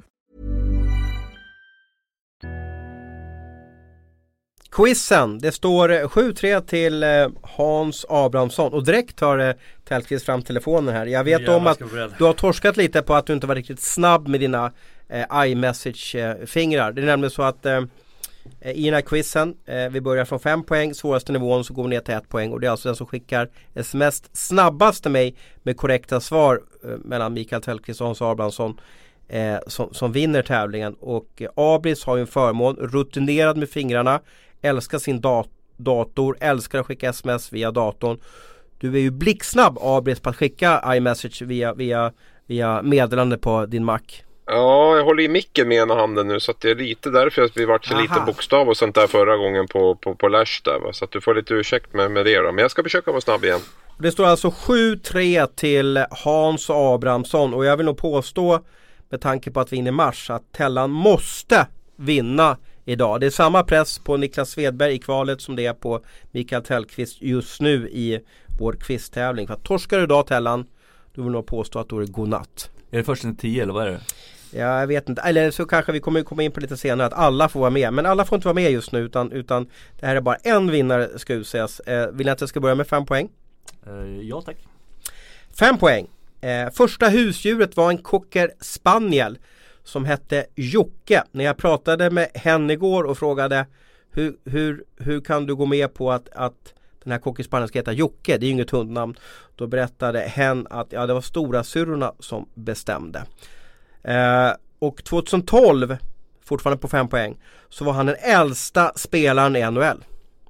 Quizen, det står 7-3 till Hans Abrahamsson, och direkt tar Tellqvist fram telefonen här. Jag vet om att du har torskat lite på att du inte var riktigt snabb med dina iMessage-fingrar. Det är nämligen så att i den här quizen, vi börjar från 5 poäng, svåraste nivån, så går vi ner till 1 poäng, och det är alltså den som skickar sms snabbast till mig med korrekta svar mellan Mikael Tellqvist och Hans Abrahamsson som vinner tävlingen. Och Abris har ju en förmån, rutinerad med fingrarna, älskar sin dator, älskar att skicka sms via datorn. Du är ju blixtsnabb, Abris, på att skicka iMessage via meddelande på din Mac. Ja, jag håller i micken med ena handen nu, så att det är lite därför att vi vart så lite bokstav och sånt där förra gången på Lash där, va? Så att du får lite ursäkt med det då. Men jag ska försöka vara snabb igen. Det står alltså 7-3 till Hans Abrahamsson, och jag vill nog påstå, med tanke på att vi är inne i mars, att Tellan måste vinna idag. Det är samma press på Niklas Svedberg i kvalet som det är på Mikael Tellqvist just nu i vår quiztävling. För att torskar du idag, Tellan, du vill nog påstå att då är det godnatt. Är det först en 10 eller vad är det? Ja, jag vet inte. Eller så kanske vi kommer komma in på lite senare att alla får vara med. Men alla får inte vara med just nu, utan det här är bara en vinnare, ska utsägas. Vill ni att jag ska börja med 5 poäng? Ja, tack. 5 poäng. Första husdjuret var en cocker spaniel som hette Jocke. När jag pratade med henne igår och frågade hur kan du gå med på att den här cocker spaniel ska heta Jocke, det är ju inget hundnamn. Då berättade hen att det var stora syrrorna som bestämde. Och 2012, fortfarande på 5 poäng, så var han den äldsta spelaren i NHL.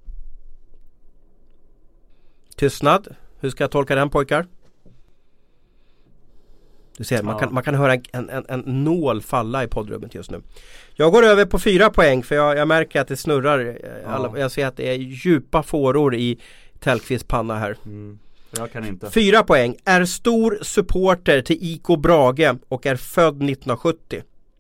Tystnad. Hur ska jag tolka den, pojkar? Du ser, man kan höra en nål falla i poddrummet just nu. Jag går över på 4 poäng, för jag märker att det snurrar. Jag ser att det är djupa fåror i Tellqvists panna här. Jag kan inte. 4 poäng. Är stor supporter till IK Brage och är född 1970.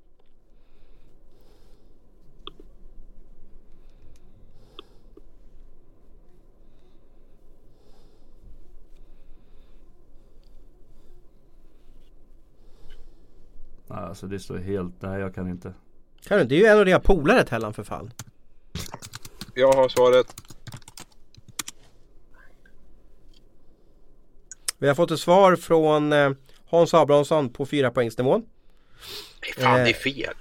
Alltså det står helt... Nej, jag kan inte. Kan du? Det är ju en av dina polare, Tellan, för fan. Jag har svaret. Vi har fått ett svar från Hans Abrahamsson på 4-poängsnivån. Fan, det är fel.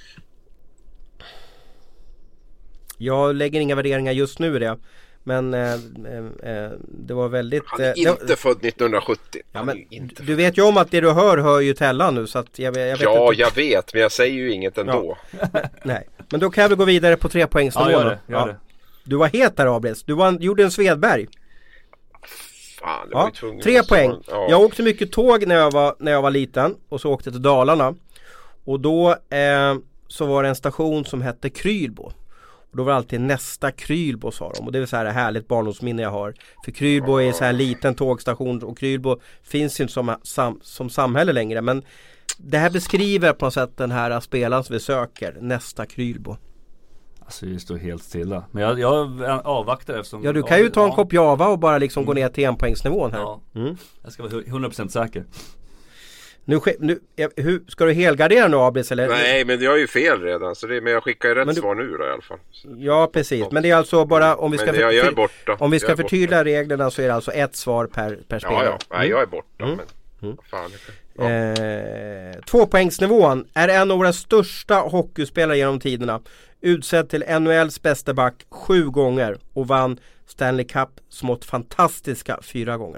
Jag lägger inga värderingar just nu i det. Men det var väldigt... Han är inte född 1970. Ja, men, du vet ju om att det du hör ju Tellan nu. Så att jag vet ja, inte. Jag vet. Men jag säger ju inget ändå. Ja. Nej, men då kan vi gå vidare på 3-poängsnivån. Ja, gör det. Du var het där, Abris. Du gjorde en Svedberg. Fan, det var ju tvungen 3 poäng. Ja. Jag åkte mycket tåg när jag var liten. Och så åkte till Dalarna. Och då så var det en station som hette Krylbo. Och då var det alltid nästa Krylbo, sa de. Och det är så här härligt barndomsminne jag har. För Krylbo är så här liten tågstation. Och Krylbo finns ju inte som samhälle längre. Men det här beskriver på något sätt den här spelaren som vi söker. Nästa Krylbo. Alltså det står helt stilla. Men jag avvaktar eftersom... Ja, du kan ju ta en kopp Java och bara liksom gå ner till 1-poängsnivån här. Ja. Jag ska vara 100% säker. Hur ska du helgardera nu, Abris? Eller? Nej, men jag är ju fel redan. Så men jag skickar ju rätt svar nu då, i alla fall. Ja, precis. Men det är alltså bara om vi ska, jag är borta. Om vi ska förtydliga reglerna så är det alltså ett svar per spelare. Ja. Nej, jag är borta. Men fan, 2-poängsnivån är en av våra största hockeyspelare genom tiderna. Utsedd till NHLs bästa back 7 gånger och vann Stanley Cup smått fantastiska 4 gånger.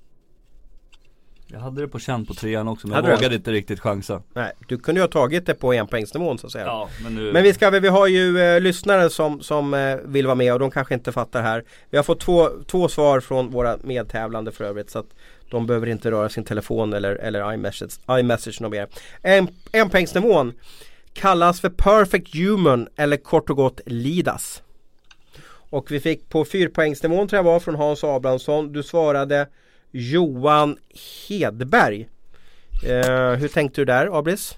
Jag hade det på känn på 3an också, men jag vågade inte riktigt chansa. Nej, du kunde ju ha tagit det på 1-poängsnivån så att säga. Ja, men vi har ju lyssnare som vill vara med och de kanske inte fattar här. Vi har fått två svar från våra medtävlande för övrigt, så att de behöver inte röra sin telefon eller iMessage något mer. 1-poängsnivån kallas för Perfect Human eller kort och gott Lidas. Och vi fick på 4-poängsnivån, tror jag var, från Hans Abrahamsson. Du svarade Johan Hedberg. Hur tänkte du där, Abris?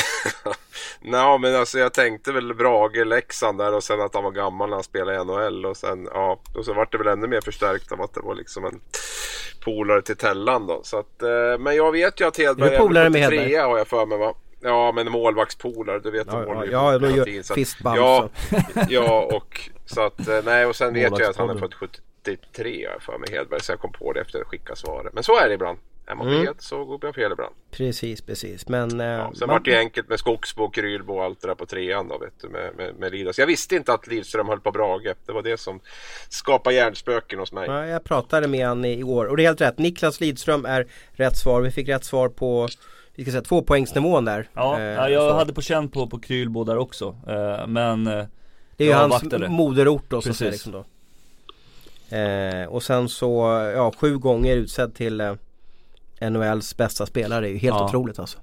Nej, men alltså jag tänkte väl Brage, Leksand där, och sen att han var gammal när han spelade i NHL, och sen och så var det väl ännu mer förstärkt av att det var liksom en polare till Tellan då. Så att, men jag vet ju att Hedberg är polare med Hedberg, har jag för mig, va? Ja, men målvaktspolare, du vet. Ja, då gör fistband. Ja, och så att nej, och sen vet jag att han är född 73 för mig, Hedberg, så jag kom på det efter att skicka svaret. Men så är det ibland. Är man fet så går man fel ibland. Precis. Men sen var det ju enkelt med Skogsbo, Krylbo och allt det där på 3an då, vet du, med Lidas. Jag visste inte att Lidström höll på Brage. Det var det som skapade hjärnspöken hos mig. Ja, jag pratade med han i år och det är helt rätt. Niklas Lidström är rätt svar. Vi fick rätt svar på 2-poängsnivån där. Ja, jag hade på känn på Krylbo där också. Men det är ju hans moderort då, så liksom då. Och sen så 7 gånger utsedd till NHLs bästa spelare. Det är ju helt otroligt alltså.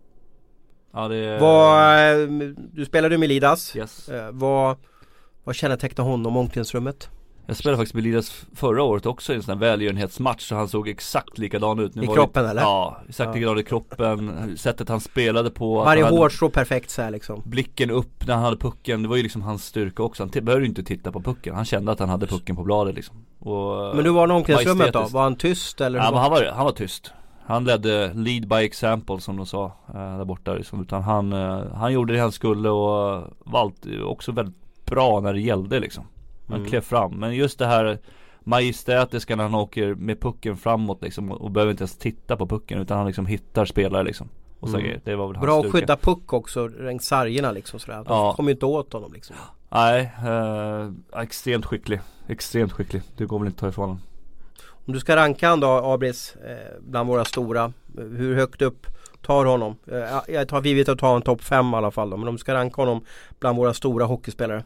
Ja, det... Du spelade med Lidas. Yes. Vad kännetecknar honom, omklädningsrummet? Jag spelade faktiskt med Lidas förra året också i en sån här välgörenhetsmatch, så han såg exakt likadan ut. I kroppen eller? Ja, exakt likadan i kroppen. Sättet han spelade på. Varje hårstrå perfekt så här liksom. Blicken upp när han hade pucken, det var ju liksom hans styrka också. Han behövde ju inte titta på pucken. Han kände att han hade pucken på bladet liksom. Men du var i omklädningsrummet då? Var han tyst eller? Ja, men han var tyst. Han ledde lead by example, som de sa där borta liksom. Utan han gjorde det han skulle och var också väldigt bra när det gällde liksom. Han klev fram. Men just det här majestätiska när han åker med pucken framåt liksom, och behöver inte ens titta på pucken, utan han liksom hittar spelare liksom. Och så det var väl bra att skydda puck också, längs sargerna liksom sådär. De kommer ju inte åt honom liksom. Nej, extremt skicklig. Det går väl inte att ta ifrån honom. Om du ska ranka han då, Abris, bland våra stora, hur högt upp tar honom? Jag tar givet att ta en topp 5 i alla fall då, men om du ska ranka honom bland våra stora hockeyspelare.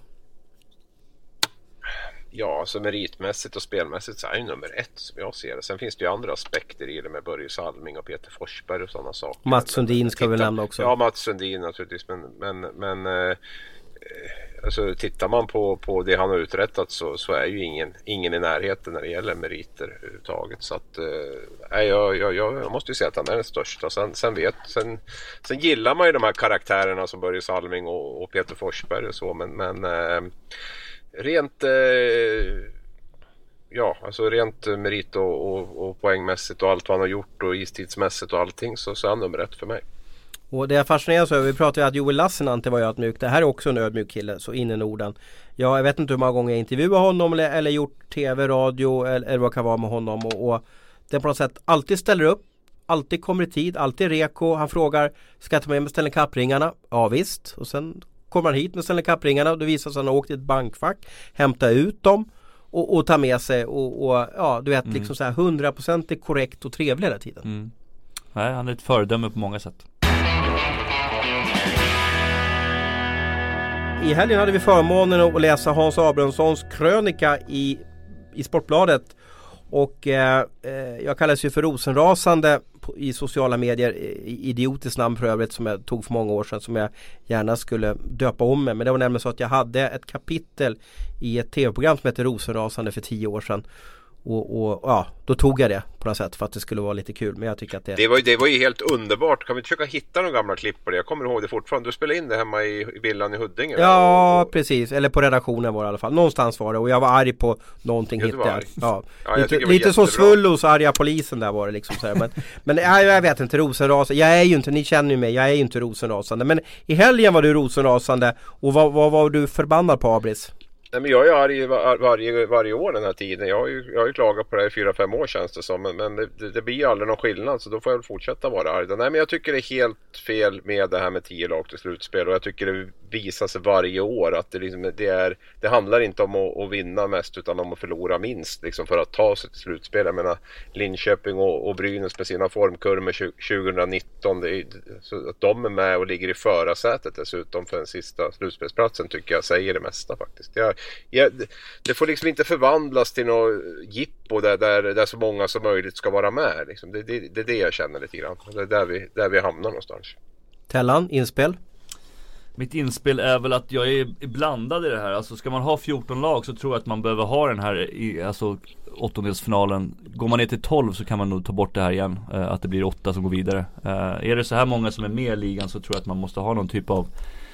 Ja, så meritmässigt och spelmässigt så är ju nummer 1 som jag ser det. Sen finns det ju andra aspekter i det med Börje Salming och Peter Forsberg och sådana saker. Mats Sundin ska vi nämna också. Ja, Mats Sundin naturligtvis, men alltså tittar man på det han har uträttat så är ju ingen i närheten när det gäller meriter överhuvudtaget. Så att jag måste ju säga att han är den största. Sen gillar man ju de här karaktärerna som Börje Salming och Peter Forsberg och så, men rent rent merit och poängmässigt och allt vad han har gjort och istidsmässigt och allting, så är han nummer 1 för mig. Och det jag fascineras över, vi pratade ju att Joel Lassinantti var ju ödmjuk. Det här är också en ödmjuk kille, så in i Norden. Jag vet inte hur många gånger jag intervjuar honom eller gjort tv, radio eller vad det kan vara med honom. Och den på något sätt alltid ställer upp, alltid kommer i tid, alltid reko. Han frågar, ska jag ta med mig Stanley Cup-ringarna? Ja visst. Och sen kommer han hit med Stanley Cup-ringarna och det visar sig att han har åkt i ett bankfack, hämta ut dem och ta med sig och ja, du vet liksom så här 100% korrekt och trevlig hela tiden. Nej, han är ett föredöme på många sätt. I helgen hade vi förmånen att läsa Hans Abrahamssons krönika i Sportbladet. Och jag kallas ju för rosenrasande i sociala medier, idiotiskt namn för övrigt som jag tog för många år sedan som jag gärna skulle döpa om mig. Men det var nämligen så att jag hade ett kapitel i ett tv-program som heter Rosenrasande för 10 år sedan. Och ja, då tog jag det på något sätt för att det skulle vara lite kul. Men jag tycker att det var ju helt underbart. Kan vi försöka hitta några gamla klipp på det? Jag kommer ihåg det fortfarande. Du spelade in det hemma i villan i Huddinge. Ja, precis. Eller på redaktionen var det i alla fall. Någonstans var det. Och jag var arg på någonting hittade jag. Ja, lite som Svullos arga polisen där var det liksom så här. Men jag vet inte, rosenrasande. Jag är ju inte, ni känner ju mig, jag är ju inte rosenrasande. Men i helgen var du rosenrasande. Och vad var du förbannad på, Abris? Nej, men jag är arg varje år den här tiden. Jag har ju klagat på det här i 4-5 år känns det som. Men det blir ju aldrig någon skillnad, så då får jag väl fortsätta vara arg. Nej, men jag tycker det är helt fel med det här med 10 lag till slutspel. Och jag tycker det visar sig varje år att det handlar inte om att vinna mest utan om att förlora minst liksom, för att ta sig till slutspel. Jag menar Linköping och Brynäs med sina formkurvor 2019. Så att de är med och ligger i förarsätet dessutom för den sista slutspelsplatsen tycker jag säger det mesta faktiskt. Det får liksom inte förvandlas till något jippo där så många som möjligt ska vara med. Liksom. Det är det jag känner lite grann. Det är där vi hamnar någonstans. Tellan, inspel? Mitt inspel är väl att jag är blandad i det här. Alltså ska man ha 14 lag så tror jag att man behöver ha den här alltså åttondelsfinalen. Går man ner till 12 så kan man nog ta bort det här igen. Att det blir 8 som går vidare. Är det så här många som är med i ligan så tror jag att man måste ha någon typ av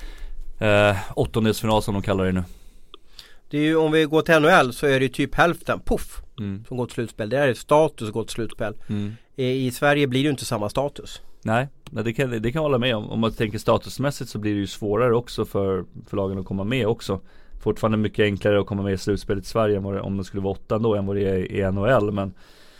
åttondelsfinal som de kallar det nu. Det är ju, om vi går till NHL så är det typ hälften, som går till slutspel. Det är status går till slutspel. I Sverige blir det ju inte samma status. Nej, det kan jag hålla med om. Om man tänker statusmässigt så blir det ju svårare också för lagen att komma med också. Fortfarande mycket enklare att komma med i slutspelet i Sverige om det skulle vara 8 då än vad det är i NHL. Men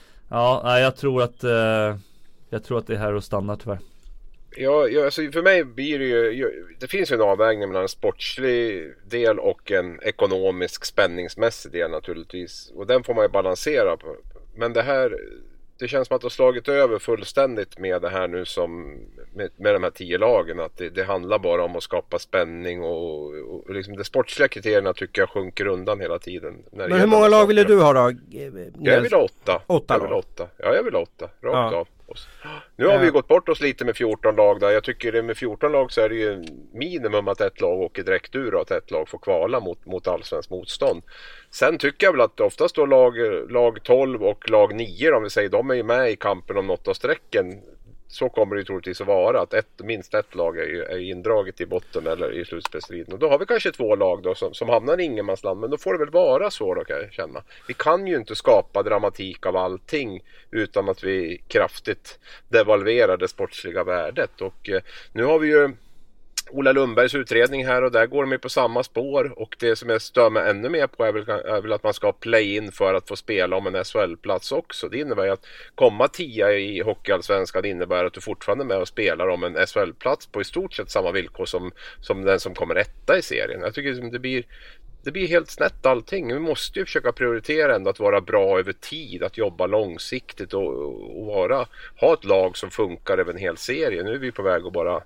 ja, jag tror att det är här och stannar tyvärr. Ja, alltså för mig blir det ju, det finns ju en avvägning mellan en sportslig del och en ekonomisk spänningsmässig del naturligtvis. Och den får man ju balansera på. Men det känns som att det har slagit över fullständigt med det här nu som med de här 10 lagen. Att det handlar bara om att skapa spänning och liksom de sportsliga kriterierna tycker jag sjunker undan hela tiden. Men hur många lag ville du ha då? Jag vill ha 8. 8 lag? Ja, jag vill ha 8. Rakt av. Nu har vi gått bort oss lite med 14 lag där. Jag tycker med 14 lag så är det ju minimum att ett lag åker direkt ur och att ett lag får kvala mot allsvensk motstånd. Sen tycker jag väl att oftast då lag 12 och lag 9 om vi säger, de är ju med i kampen om något av strecken. Så kommer det ju troligtvis att vara att minst ett lag är indraget i botten eller i slutspelsstriden. Och då har vi kanske 2 lag då som hamnar i ingenmansland. Men då får det väl vara så då, kan jag känna. Vi kan ju inte skapa dramatik av allting utan att vi kraftigt devalverar det sportsliga värdet. Och nu har vi ju Ola Lundbergs utredning här och där går de på samma spår. Och det som jag stör mig ännu mer på är väl att man ska play-in för att få spela om en SHL-plats också. Det innebär ju att komma 10 i Hockeyallsvenskan innebär att du fortfarande är med och spelar om en SHL-plats på i stort sett samma villkor som den som kommer etta i serien. Jag tycker det blir helt snett allting. Vi måste ju försöka prioritera ändå att vara bra över tid, att jobba långsiktigt och ha ett lag som funkar över en hel serie. Nu är vi på väg att bara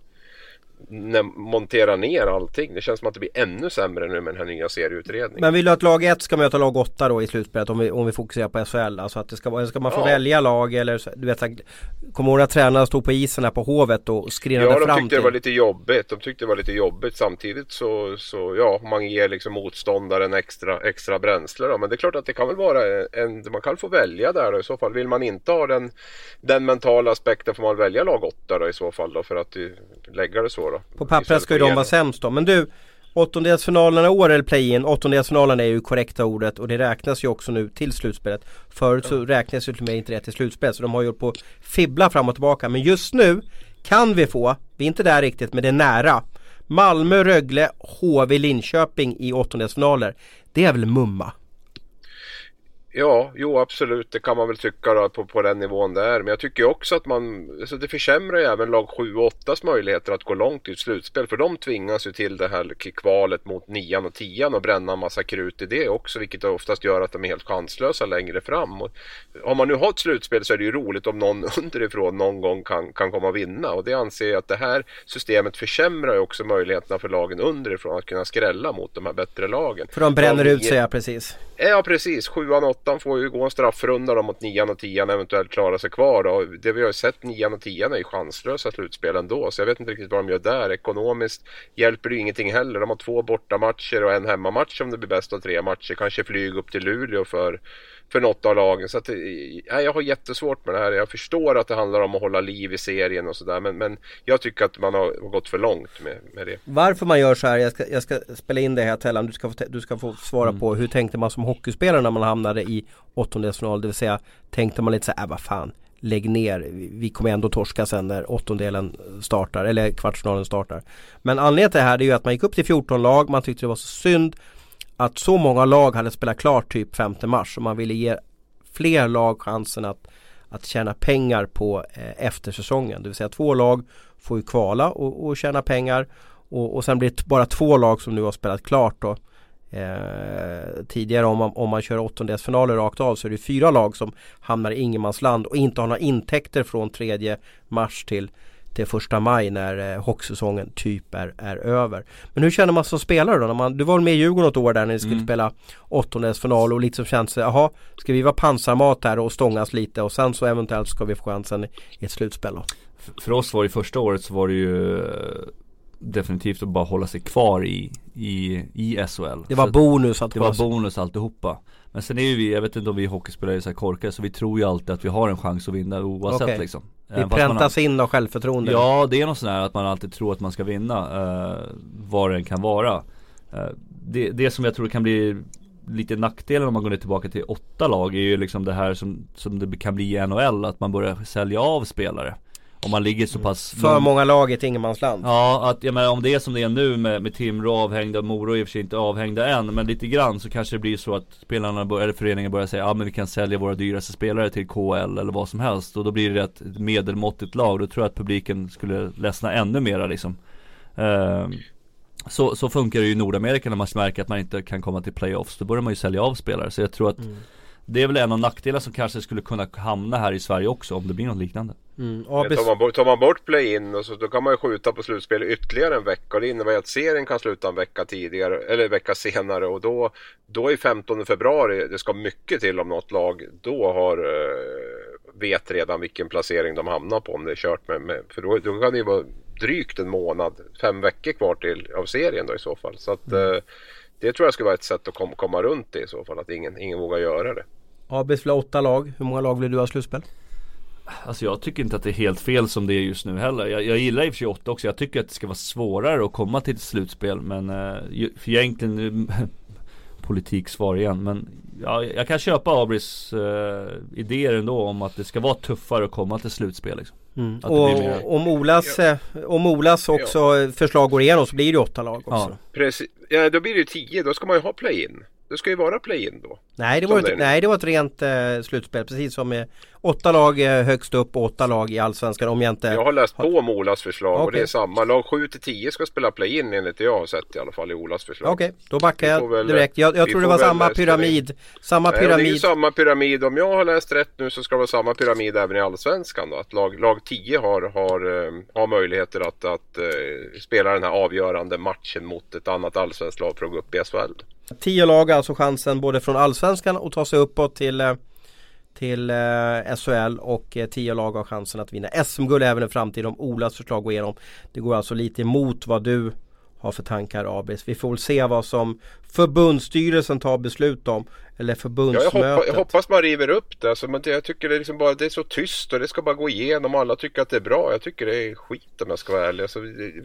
montera ner allting. Det känns som att det blir ännu sämre nu med den här nya serieutredningen. Men vill du att lag 1 ska möta lag 8 då i slutspelet om vi fokuserar på SHL? Alltså att ska man få välja lag eller du vet, kommer ihåg att tränarna stod på isen här på Hovet och skrinade fram till? Ja, de tyckte det var lite jobbigt. De tyckte det var lite jobbigt samtidigt så ja, man ger liksom motståndaren extra bränsle då. Men det är klart att det kan väl vara man kan få välja där då, i så fall. Vill man inte ha den mentala aspekten får man välja lag 8 då, i så fall då, för att lägga det så. På pappret ska ju de vara sämst då. Men du, åttondelsfinalerna i år eller play-in, åttondelsfinalerna är ju korrekta ordet och det räknas ju också nu till slutspelet. Förut så räknas ju till och med inte det till slutspel, så de har ju på fibbla fram och tillbaka. Men just nu kan vi är inte där riktigt, men det är nära. Malmö, Rögle, HV, Linköping i åttondelsfinaler. Det är väl mumma? Ja, jo absolut, det kan man väl tycka då, på den nivån där. Men jag tycker också att alltså det försämrar ju även lag 7 och 8s möjligheter att gå långt i ett slutspel. För de tvingas ju till det här kvalet mot 9 och 10 och bränna en massa krut i det också. Vilket oftast gör att de är helt chanslösa längre fram. Och om man nu har ett slutspel så är det ju roligt om någon underifrån någon gång kan komma och vinna. Och det anser jag att det här systemet försämrar ju också möjligheterna för lagen underifrån att kunna skrälla mot de här bättre lagen. För de bränner ut sig, ja precis. Ja precis, 7an och 8an får ju gå en straffrunda då, mot 9an och 10an eventuellt klara sig kvar då. Det vi har ju sett, 9an och 10an är ju chanslösa slutspel ändå, så jag vet inte riktigt vad de gör där. Ekonomiskt hjälper det ju ingenting heller. De har 2 bortamatcher och en hemmamatch om det blir bäst av 3 matcher. Kanske flyg upp till Luleå för något av lagen. Så att, jag har jättesvårt med det här. Jag förstår att det handlar om att hålla liv i serien och sådär, men jag tycker att man har gått för långt med det. Varför man gör så här, jag ska spela in det här Tellan, du ska få svara på hur tänkte man som hockeyspelare när man hamnade i åttondelsfinal, det vill säga tänkte man lite så här, vad fan, lägg ner, vi kommer ändå torska sen när åttondelen startar, eller kvartsfinalen startar. Men anledningen till det här är ju att man gick upp till 14 lag, man tyckte det var så synd att så många lag hade spelat klart typ 5 mars och man ville ge fler lag chansen att tjäna pengar på eftersäsongen. Det vill säga 2 lag får ju kvala och tjäna pengar och sen blir det bara 2 lag som nu har spelat klart då. Tidigare om man kör åttondelsfinaler rakt av så är det 4 lag som hamnar i ingenmansland och inte har några intäkter från 3 mars till 1 maj när hockeysäsongen typ är över. Men hur känner man som spelare då? Du var med i Djurgården något år där när ni skulle spela åttondelsfinal och liksom känns det, jaha, ska vi vara pansarmat här och stångas lite och sen så eventuellt ska vi få chansen i ett slutspel då? För oss var det första året så var det ju definitivt att bara hålla sig kvar i SHL. Det var så bonus att det var bonus alltihopa. Men sen är ju vi, jag vet inte om vi hockeyspelare är så här korkade, så vi tror ju alltid att vi har en chans att vinna oavsett liksom. Det präntas in av självförtroende. Ja, det är något sån här att man alltid tror att man ska vinna vad det kan vara. Det som jag tror kan bli lite nackdelen om man går ner tillbaka till 8 lag är ju liksom det här som det kan bli i NHL, att man börjar sälja av spelare. Om man ligger så pass för många lag i ett ingenmansland. Ja, att jag menar, om det är som det är nu med Timrå avhängda, Moro i och för sig inte avhängda än, men lite grann så kanske det blir så att spelarna eller föreningen börjar säga, ja men vi kan sälja våra dyraste spelare till KL eller vad som helst, och då blir det ett medelmåttigt lag. Då tror jag att publiken skulle ledsna ännu mera liksom. Så funkar det ju i Nordamerika när man märker att man inte kan komma till playoffs. Då börjar man ju sälja av spelare. Så jag tror att det är väl en av nackdelarna som kanske skulle kunna hamna här i Sverige också om det blir något liknande. Tar man bort play-in och så, då kan man ju skjuta på slutspel ytterligare en vecka, och det innebär att serien kan sluta en vecka tidigare eller en vecka senare, och då är 15 februari, det ska mycket till om något lag då vet redan vilken placering de hamnar på om det är kört med för då kan det ju vara drygt en månad, 5 veckor kvar till av serien då i så fall, så att det tror jag skulle vara ett sätt att komma runt det i så fall, att ingen vågar göra det. Abis vill 8 lag. Hur många lag vill du ha slutspel? Alltså jag tycker inte att det är helt fel som det är just nu heller. Jag gillar i och för sig 8 också. Jag tycker att det ska vara svårare att komma till ett slutspel. Men för egentligen politiksvar igen. Men ja, jag kan köpa Abris idéer ändå om att det ska vara tuffare att komma till slutspel liksom. Och om Olas också förslag går igenom så blir det 8 lag också. Ja. Precis. Ja, då blir det 10. Då ska man ju ha play-in. Det ska ju vara play-in då. Nej, det var ett rent slutspel. Precis som med 8 lag högst upp och 8 lag i Allsvenskan. Jag har läst på om Olas förslag och det är samma. Lag 7-10 ska spela play-in enligt det jag har sett i alla fall i Olas förslag. Okej, då backar jag direkt. Jag tror det var samma pyramid. Nej, det är ju samma pyramid. Om jag har läst rätt nu så ska det vara samma pyramid även i Allsvenskan då. Att lag 10 har möjligheter att spela den här avgörande matchen mot ett annat allsvenskt lag för att gå upp i SHL. 10 lag har alltså chansen både från Allsvenskan och ta sig uppåt till SHL, och 10 lag har chansen att vinna SM-guld även i framtiden om Olas förslag går igenom. Det går alltså lite emot vad du har för tankar, Abis. Vi får väl se vad som förbundsstyrelsen tar beslut om, eller förbundsmötet. Jag hoppas man river upp det. Alltså, men jag tycker det är liksom bara, det är så tyst och det ska bara gå igenom. Alla tycker att det är bra. Jag tycker det är skit om jag ska vara ärlig. Alltså,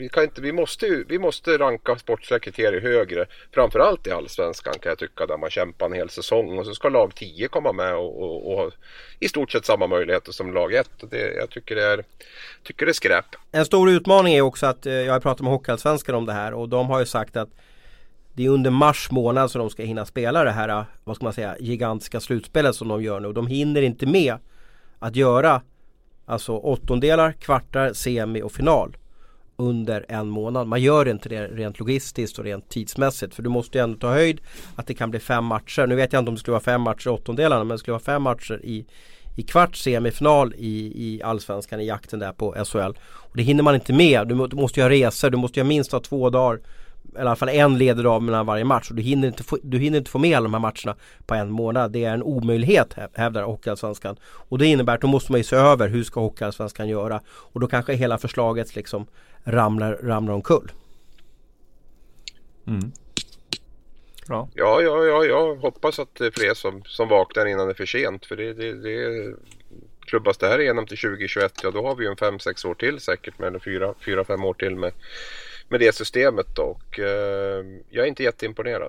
vi måste ranka sportsliga kriterier högre. Framförallt i Allsvenskan kan jag tycka, där man kämpar en hel säsong. Och så ska lag 10 komma med och ha i stort sett samma möjligheter som lag 1. Jag tycker det är skräp. En stor utmaning är också att jag har pratat med Hockeyallsvenskan om det här, och de har ju sagt att det är under mars månad som de ska hinna spela det här, vad ska man säga, gigantiska slutspelet som de gör nu. Och de hinner inte med att göra alltså åttondelar, kvartar, semi och final under en månad. Man gör inte det rent logistiskt och rent tidsmässigt, för du måste ju ändå ta höjd att det kan bli 5 matcher. Nu vet jag inte om det skulle vara 5 matcher i åttondelarna, men det skulle vara 5 matcher i kvart, semifinal i Allsvenskan, i jakten där på SHL. Och det hinner man inte med. Du måste ju ha resor, du måste ju ha minst 2 dagar, i alla fall en ledig dag mellan varje match, och du hinner inte få med alla de här matcherna på en månad. Det är en omöjlighet, hävdar Hockeyallsvenskan. Och det innebär att då måste man ju se över hur ska Hockeyallsvenskan göra, och då kanske hela förslaget liksom ramlar omkull. Ja. Ja, jag hoppas att det är fler som vaknar innan det är för sent, för det klubbas det här igenom till 2021, ja då har vi ju en 5-6 år till säkert, med 4-5 år till med det systemet då. Och jag är inte jätteimponerad.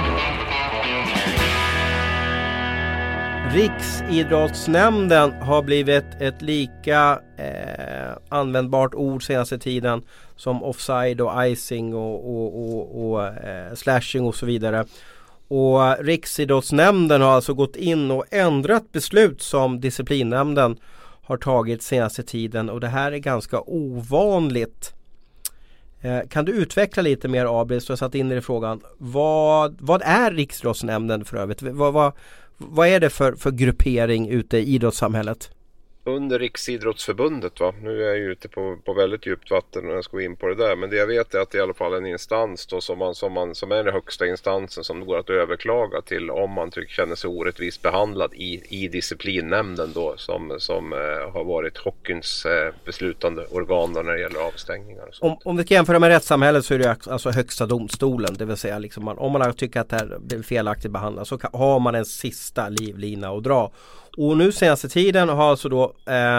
Riksidrottsnämnden har blivit ett lika användbart ord senaste tiden som offside och icing och slashing och så vidare. Och Riksidrottsnämnden har alltså gått in och ändrat beslut som disciplinnämnden har tagit senaste tiden, och det här är ganska ovanligt. Kan du utveckla lite mer, Abel, så jag satt in i frågan. Vad är Riksidrottsnämnden för övrigt? Vad är det för gruppering ute i idrottssamhället? Under Riksidrottsförbundet, va? Nu är jag ju ute på väldigt djupt vatten när jag ska gå in på det där. Men det jag vet är att det är i alla fall en instans då som är den högsta instansen som går att överklaga till om man känner sig orättvist behandlad i disciplinnämnden då, som har varit hockeyns beslutande organ då när det gäller avstängningar och sånt. Om vi ska jämföra med rättssamhället så är det alltså högsta domstolen, det vill säga liksom om man tycker att det här blir felaktigt behandlat så har man en sista livlina att dra. Och nu senaste tiden har alltså då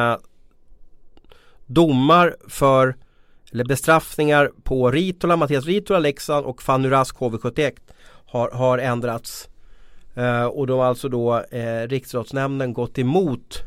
domar eller bestraffningar på Ritola, Mattias Ritola, Leksand och Fanny Rask HV71 har ändrats. Och då har alltså då Riksidrottsnämnden gått emot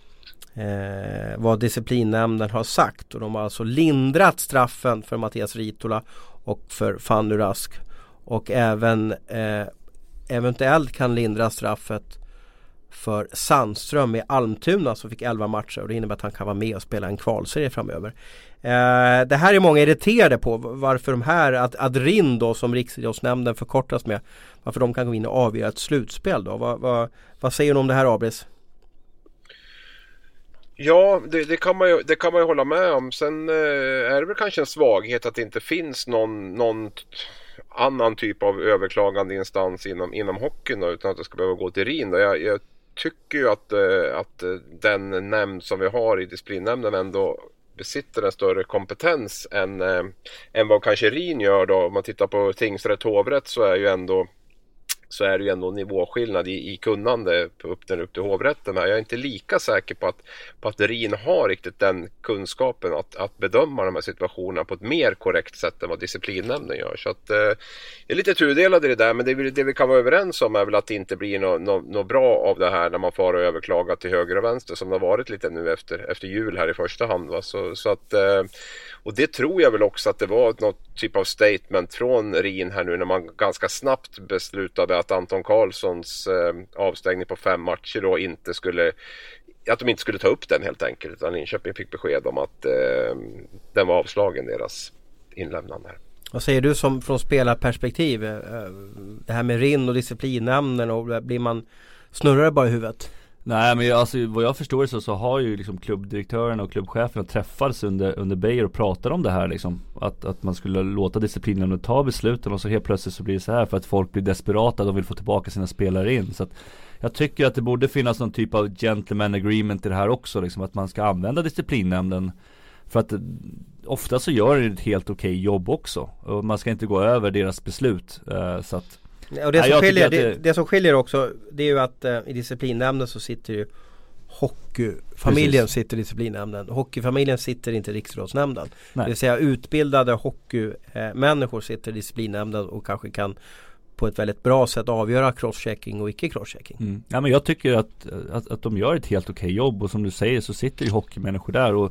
vad disciplinnämnden har sagt. Och de har alltså lindrat straffen för Mattias Ritola och för Fanny Rask. Och även eventuellt kan lindra straffet för Sandström i Almtuna som fick 11 matcher, och det innebär att han kan vara med och spela en kvalserie framöver. Det här är många irriterade på, varför de här att RIN då, som Riksidrottsnämnden förkortas med, varför de kan gå in och avgöra ett slutspel då. Vad säger du om det här, Abris? Ja, det kan man ju hålla med om. Sen är det väl kanske en svaghet att det inte finns någon annan typ av överklagande instans inom hockeyn då, utan att det ska behöva gå till RIN. Jag tycker ju att den nämnd som vi har i disciplinnämnden ändå besitter en större kompetens än vad kanske RIN gör då. Om man tittar på tingsrätt hovrätt så är det ju ändå nivåskillnad i kunnande upp till hovrätten. Jag är inte lika säker på att RIN har riktigt den kunskapen att bedöma de här situationerna på ett mer korrekt sätt än vad disciplinnämnden gör. Så att det är lite tudelat i det där, men det vi kan vara överens om är väl att det inte blir något bra av det här när man får överklaga till höger och vänster, som det har varit lite nu efter jul här i första hand, va? Så att, och det tror jag väl också att det var något typ av statement från RIN här nu när man ganska snabbt beslutade att Anton Karlssons avstängning på 5 matcher då att de inte skulle ta upp den helt enkelt, utan Linköping fick besked om att den var avslagen, deras inlämnande här. Vad säger du från spelarperspektiv? Det här med RIN och disciplinnämnden, och blir man snurrare bara i huvudet? Nej, men alltså, vad jag förstår så har ju liksom klubbdirektören och klubbchefen träffats under Beijer och pratat om det här liksom, att man skulle låta disciplinnämnden ta besluten, och så helt plötsligt så blir det så här för att folk blir desperata, de vill få tillbaka sina spelare in. Så att jag tycker att det borde finnas någon typ av gentleman agreement i det här också liksom, att man ska använda disciplinnämnden, för att ofta så gör det ett helt okej jobb också, och man ska inte gå över deras beslut, så att. Och det som skiljer också, det är ju att i disciplinnämnden så sitter ju hockeyfamiljen sitter i disciplinnämnden. Hockeyfamiljen sitter inte i Riksidrottsnämnden. Det vill säga utbildade hockeymänniskor sitter i disciplinnämnden och kanske kan på ett väldigt bra sätt avgöra crosschecking och icke crosschecking. Ja, men jag tycker att de gör ett helt okej jobb, och som du säger så sitter ju hockeymänniskor där, och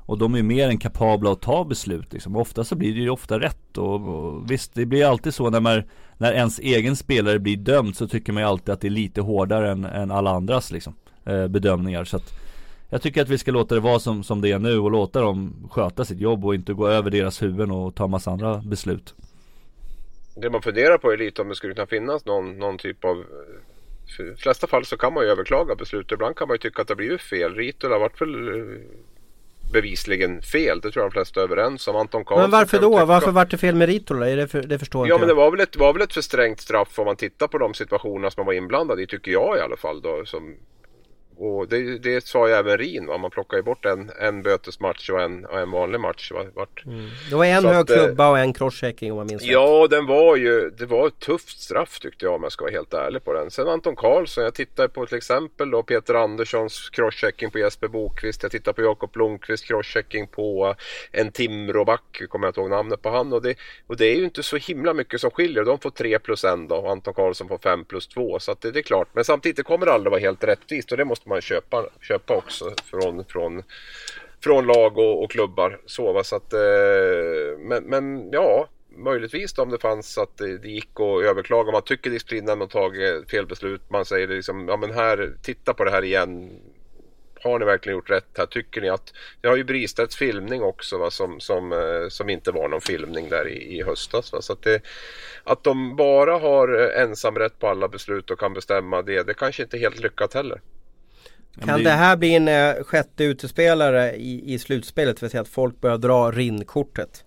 Och de är mer än kapabla att ta beslut liksom. Ofta så blir det ju ofta rätt och visst, det blir alltid så när ens egen spelare blir dömd, så tycker man ju alltid att det är lite hårdare än alla andras liksom, bedömningar. Så att jag tycker att vi ska låta det vara som det är nu och låta dem sköta sitt jobb och inte gå över deras huvuden och ta massa andra beslut. Det man funderar på är lite om det skulle kunna finnas någon typ av... För de flesta fall så kan man ju överklaga beslut. Ibland kan man ju tycka att det blir fel. Ritola har varit väl bevisligen fel. Det tror jag de flesta är överens om. Anton Karlsson. Men varför då? Varför var det fel med Ritola? Det förstår jag. Inte Men det var väl ett för strängt straff om man tittar på de situationerna som man var inblandad i, tycker jag i alla fall då, och det sa ju även Rin, va? Man plockar ju bort en bötesmatch och en vanlig match. Det var en hög klubba och en crosschecking om man minns rätt. Ja, det var ett tufft straff tyckte jag, om jag ska vara helt ärlig på den. Sen Anton Karlsson, jag tittar på till exempel då Peter Anderssons crosschecking på Jesper Bokvist. Jag tittar på Jakob Blomqvist crosschecking på en Timråback, kommer jag inte ihåg namnet på han. Och det är ju inte så himla mycket som skiljer. De får 3+1 då och Anton Karlsson får 5+2. Så att det är klart. Men samtidigt, det kommer aldrig vara helt rättvist, och det måste man köpa också från lag och klubbar. Så att, men ja, möjligtvis då, om det fanns att det gick att överklaga. Man tycker disciplinen har tagit fel beslut. Man säger liksom, ja men här, titta på det här igen. Har ni verkligen gjort rätt här? Tycker ni att... Det har ju Bristedts filmning också, va, som inte var någon filmning där i höstas. Va? Så att de bara har ensamrätt på alla beslut och kan bestämma det kanske inte är helt lyckat heller. Kan det här bli en sjätte utespelare i slutspelet, för att säga att folk börjar dra Rin-kortet?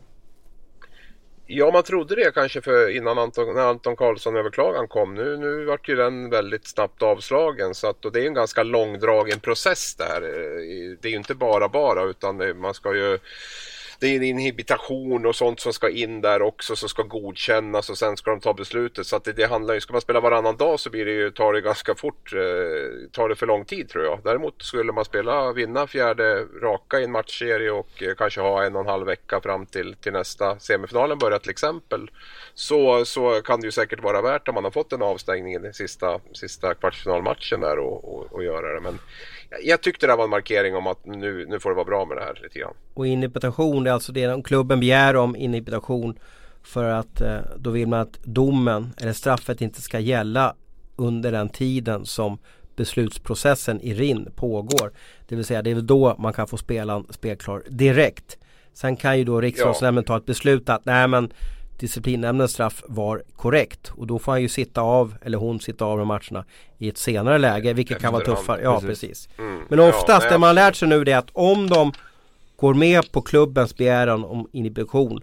Ja, man trodde det kanske innan när Anton Karlsson överklagan kom. Nu vart ju den väldigt snabbt avslagen, så att, och det är en ganska långdragen process där. Det är ju inte bara utan man ska ju... Det är en inhibition och sånt som ska in där också, som ska godkännas och sen ska de ta beslutet. Så att det handlar ju, ska man spela varannan dag så tar det ganska fort, tar det för lång tid tror jag. Däremot skulle man vinna fjärde raka i en matchserie och kanske ha 1,5 vecka fram till nästa semifinalen börjar till exempel. Så kan det ju säkert vara värt om man har fått en avstängning i den sista kvartsfinalmatchen där och göra det. Men jag tyckte det var en markering om att nu får det vara bra med det här lite grann. Och inhibition, det är alltså det klubben begär om inhibition, för att då vill man att domen eller straffet inte ska gälla under den tiden som beslutsprocessen i RIN pågår. Det vill säga det är väl då man kan få spelaren spelklar direkt. Sen kan ju då riksdagsnämnden ta ett beslut att nej, men disciplinnämndens straff var korrekt, och då får han ju sitta av, eller hon sitta av de matcherna i ett senare läge, vilket kan vara tuffare. Ja, precis. Men oftast det man har lärt sig nu är att om de går med på klubbens begäran om inhibition,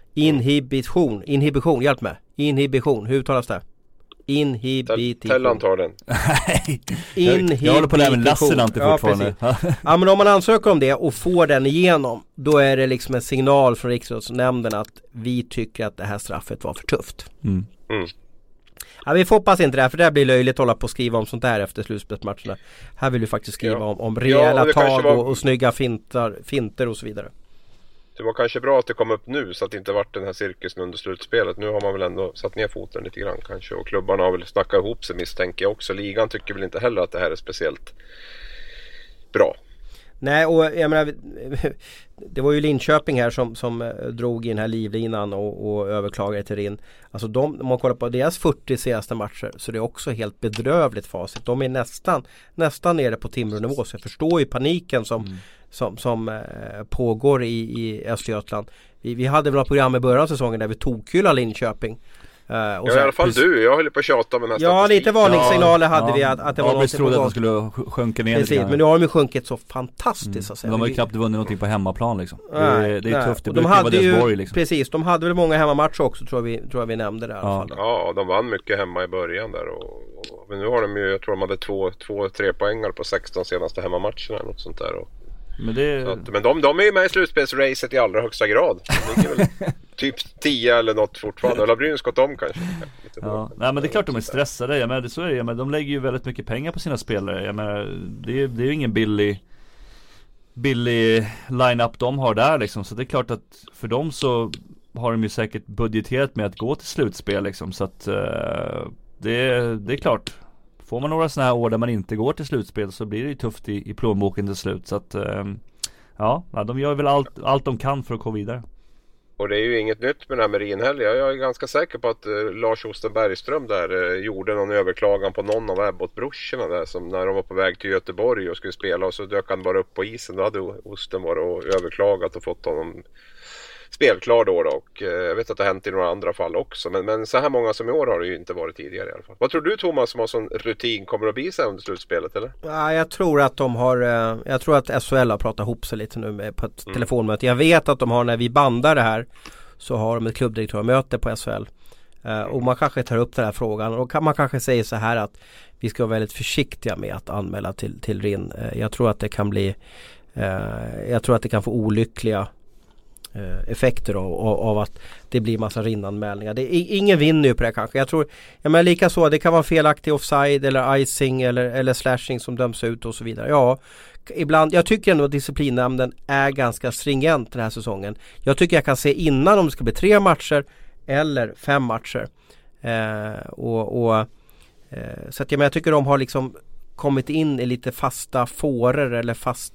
hjälp mig. Inhibition, hur talas det? Tellan tar den. Jag håller på att lära mig Lassinantti fortfarande. Ja, men om man ansöker om det och får den igenom, då är det liksom en signal från riksdagsnämnden att vi tycker att det här straffet var för tufft. Ja, vi får hoppas inte det här, för det här blir löjligt att hålla på och skriva om sånt där efter slutspelsmatcherna. Här vill vi faktiskt skriva om rejäla tag och snygga finter och så vidare. Det var kanske bra att det kom upp nu, så att det inte varit den här cirkusen under slutspelet. Nu har man väl ändå satt ner foten lite grann kanske, och klubbarna har väl snackat ihop sig, misstänker jag också. Ligan tycker väl inte heller att det här är speciellt bra. Nej, och jag menar, det var ju Linköping här som drog i den här livlinan och överklagade till RIN. Alltså om man kollar på deras 40 senaste matcher, så det är också helt bedrövligt facit. De är nästan nere på Timrå-nivå, så jag förstår ju paniken som pågår i Östergötland. Vi hade väl ett program i början av säsongen där vi tokhyllade Linköping. Och i alla fall du, jag höll på att tjata med nästan. Ja, lite varningssignaler hade vi att det var något trodde att de skulle sjunka ner. Precis, men nu har de ju sjunkit så fantastiskt så att säga. De har ju knappt vunnit någonting på hemmaplan liksom. Det är tufft, det de hade ju Borg, liksom. Precis, de hade väl många hemmamatcher också, tror jag vi nämnde det i alla fall. Ja, de vann mycket hemma i början där men nu har de ju, jag tror de hade 2-3 poängar på 16 senaste hemmamatcherna eller något sånt där. Men de är ju med i slutspelsracet i allra högsta grad. Det är väl typ 10 eller något fortfarande. Eller Brynäs gått om kanske. Nej, men det är klart de är stressade. Jag menar, så är det. Men de lägger ju väldigt mycket pengar på sina spelare. Jag menar, det är ju ingen billig line-up de har där liksom. Så det är klart att för dem så har de ju säkert budgeterat med att gå till slutspel liksom. Så att det är klart. Får man några sådana här år där man inte går till slutspel, så blir det ju tufft i plånboken till slut. Så att Ja, de gör väl allt de kan för att gå vidare. Och det är ju inget nytt med den här Merin heller. Jag är ganska säker på att Lars Osten Bergström där gjorde någon överklagan på någon av Abbott-brorsorna där, som när de var på väg till Göteborg och skulle spela, och så dök han bara upp på isen. Då hade Osten varit och överklagat och fått honom spelklar då. Och jag vet att det har hänt i några andra fall också. Men så här många som i år har det ju inte varit tidigare i alla fall. Vad tror du, Thomas, som har sån rutin, kommer att bli sig under slutspelet, eller? Ja, jag tror att jag tror att SHL har pratat ihop sig lite nu på ett telefonmöte. Jag vet att de har, när vi bandar det här, så har de ett klubbdirektörmöte på SHL. Och man kanske tar upp den här frågan, och man kanske säger så här att vi ska vara väldigt försiktiga med att anmäla till RIN. Jag tror att det kan bli jag tror att det kan få olyckliga effekter av att det blir massa rinnanmälningar. Ingen vinner ju på det kanske. Jag menar lika så, det kan vara felaktig offside eller icing eller slashing som döms ut och så vidare. Ja, ibland, jag tycker ändå att disciplinnämnden är ganska stringent den här säsongen. Jag tycker jag kan se innan om det ska bli 3 matcher eller 5 matcher. Så att jag tycker de har liksom kommit in i lite fasta fåror eller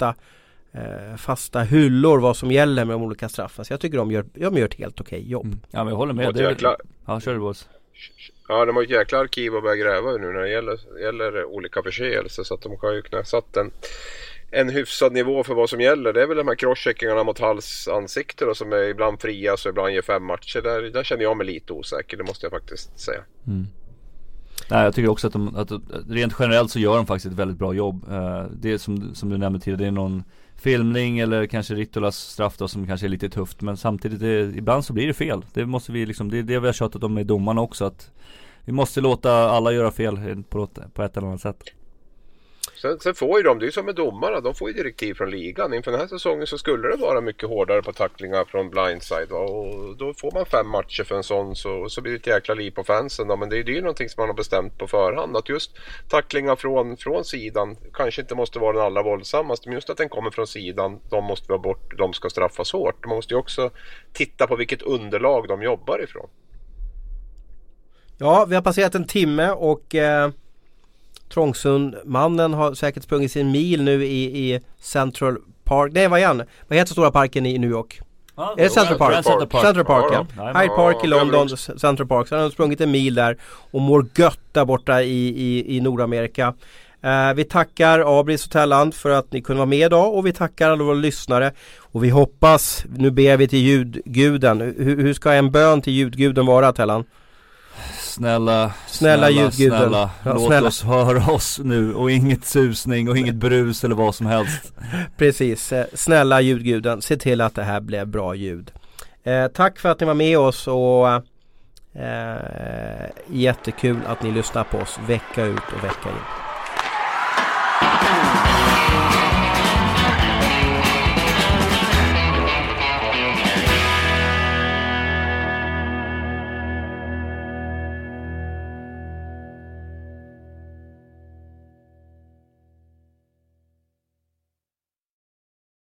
fasta hyllor vad som gäller med de olika straffen. Så jag tycker de gör ett helt okej jobb. Ja, men jag håller med. Ja, kör du, Boss. Ja, de har ett jäkla arkiv att börja gräva nu när det gäller olika förseelser, så att de har ju knäsatt en hyfsad nivå för vad som gäller. Det är väl de här crosscheckingarna mot halsansikter som är ibland fria så ibland ger 5 matcher. Där känner jag mig lite osäker, det måste jag faktiskt säga. Nej, jag tycker också att rent generellt så gör de faktiskt ett väldigt bra jobb. Det är som du nämnde tidigare, det är någon filmning eller kanske Ritolas straff då, som kanske är lite tufft, men samtidigt ibland så blir det fel. Det måste vi liksom, det är det vi har tjatat om med domarna också, att vi måste låta alla göra fel på ett eller annat sätt. Sen får ju det är ju som med domarna, de får ju direktiv från ligan. Inför den här säsongen så skulle det vara mycket hårdare på tacklingar från blindside, och då får man 5 matcher för en sån, så blir det ett jäkla liv på fansen då. Men det är ju någonting som man har bestämt på förhand, att just tacklingar från sidan kanske inte måste vara den allra våldsammaste, men just att den kommer från sidan, de måste vara bort, de ska straffas hårt. Man måste ju också titta på vilket underlag de jobbar ifrån. Ja, vi har passerat en timme och Trångsundmannen har säkert sprungit sin mil nu i Central Park. Nej, vad heter stora parken i New York? Är det Central Park? Central Park, ja. Hyde Park i London, Central Park. Så han har sprungit en mil där och mår gött där borta i Nordamerika. Vi tackar Abris Hotelland för att ni kunde vara med idag, och vi tackar alla våra lyssnare, och vi hoppas, nu ber vi till ljudguden. Hur ska en bön till ljudguden vara, Tellan? Snälla ljudguden. Låt oss höra oss nu, och inget susning och inget brus eller vad som helst. Precis, snälla ljudguden, se till att det här blev bra ljud. Tack för att ni var med oss, och jättekul att ni lyssnar på oss vecka ut och vecka in.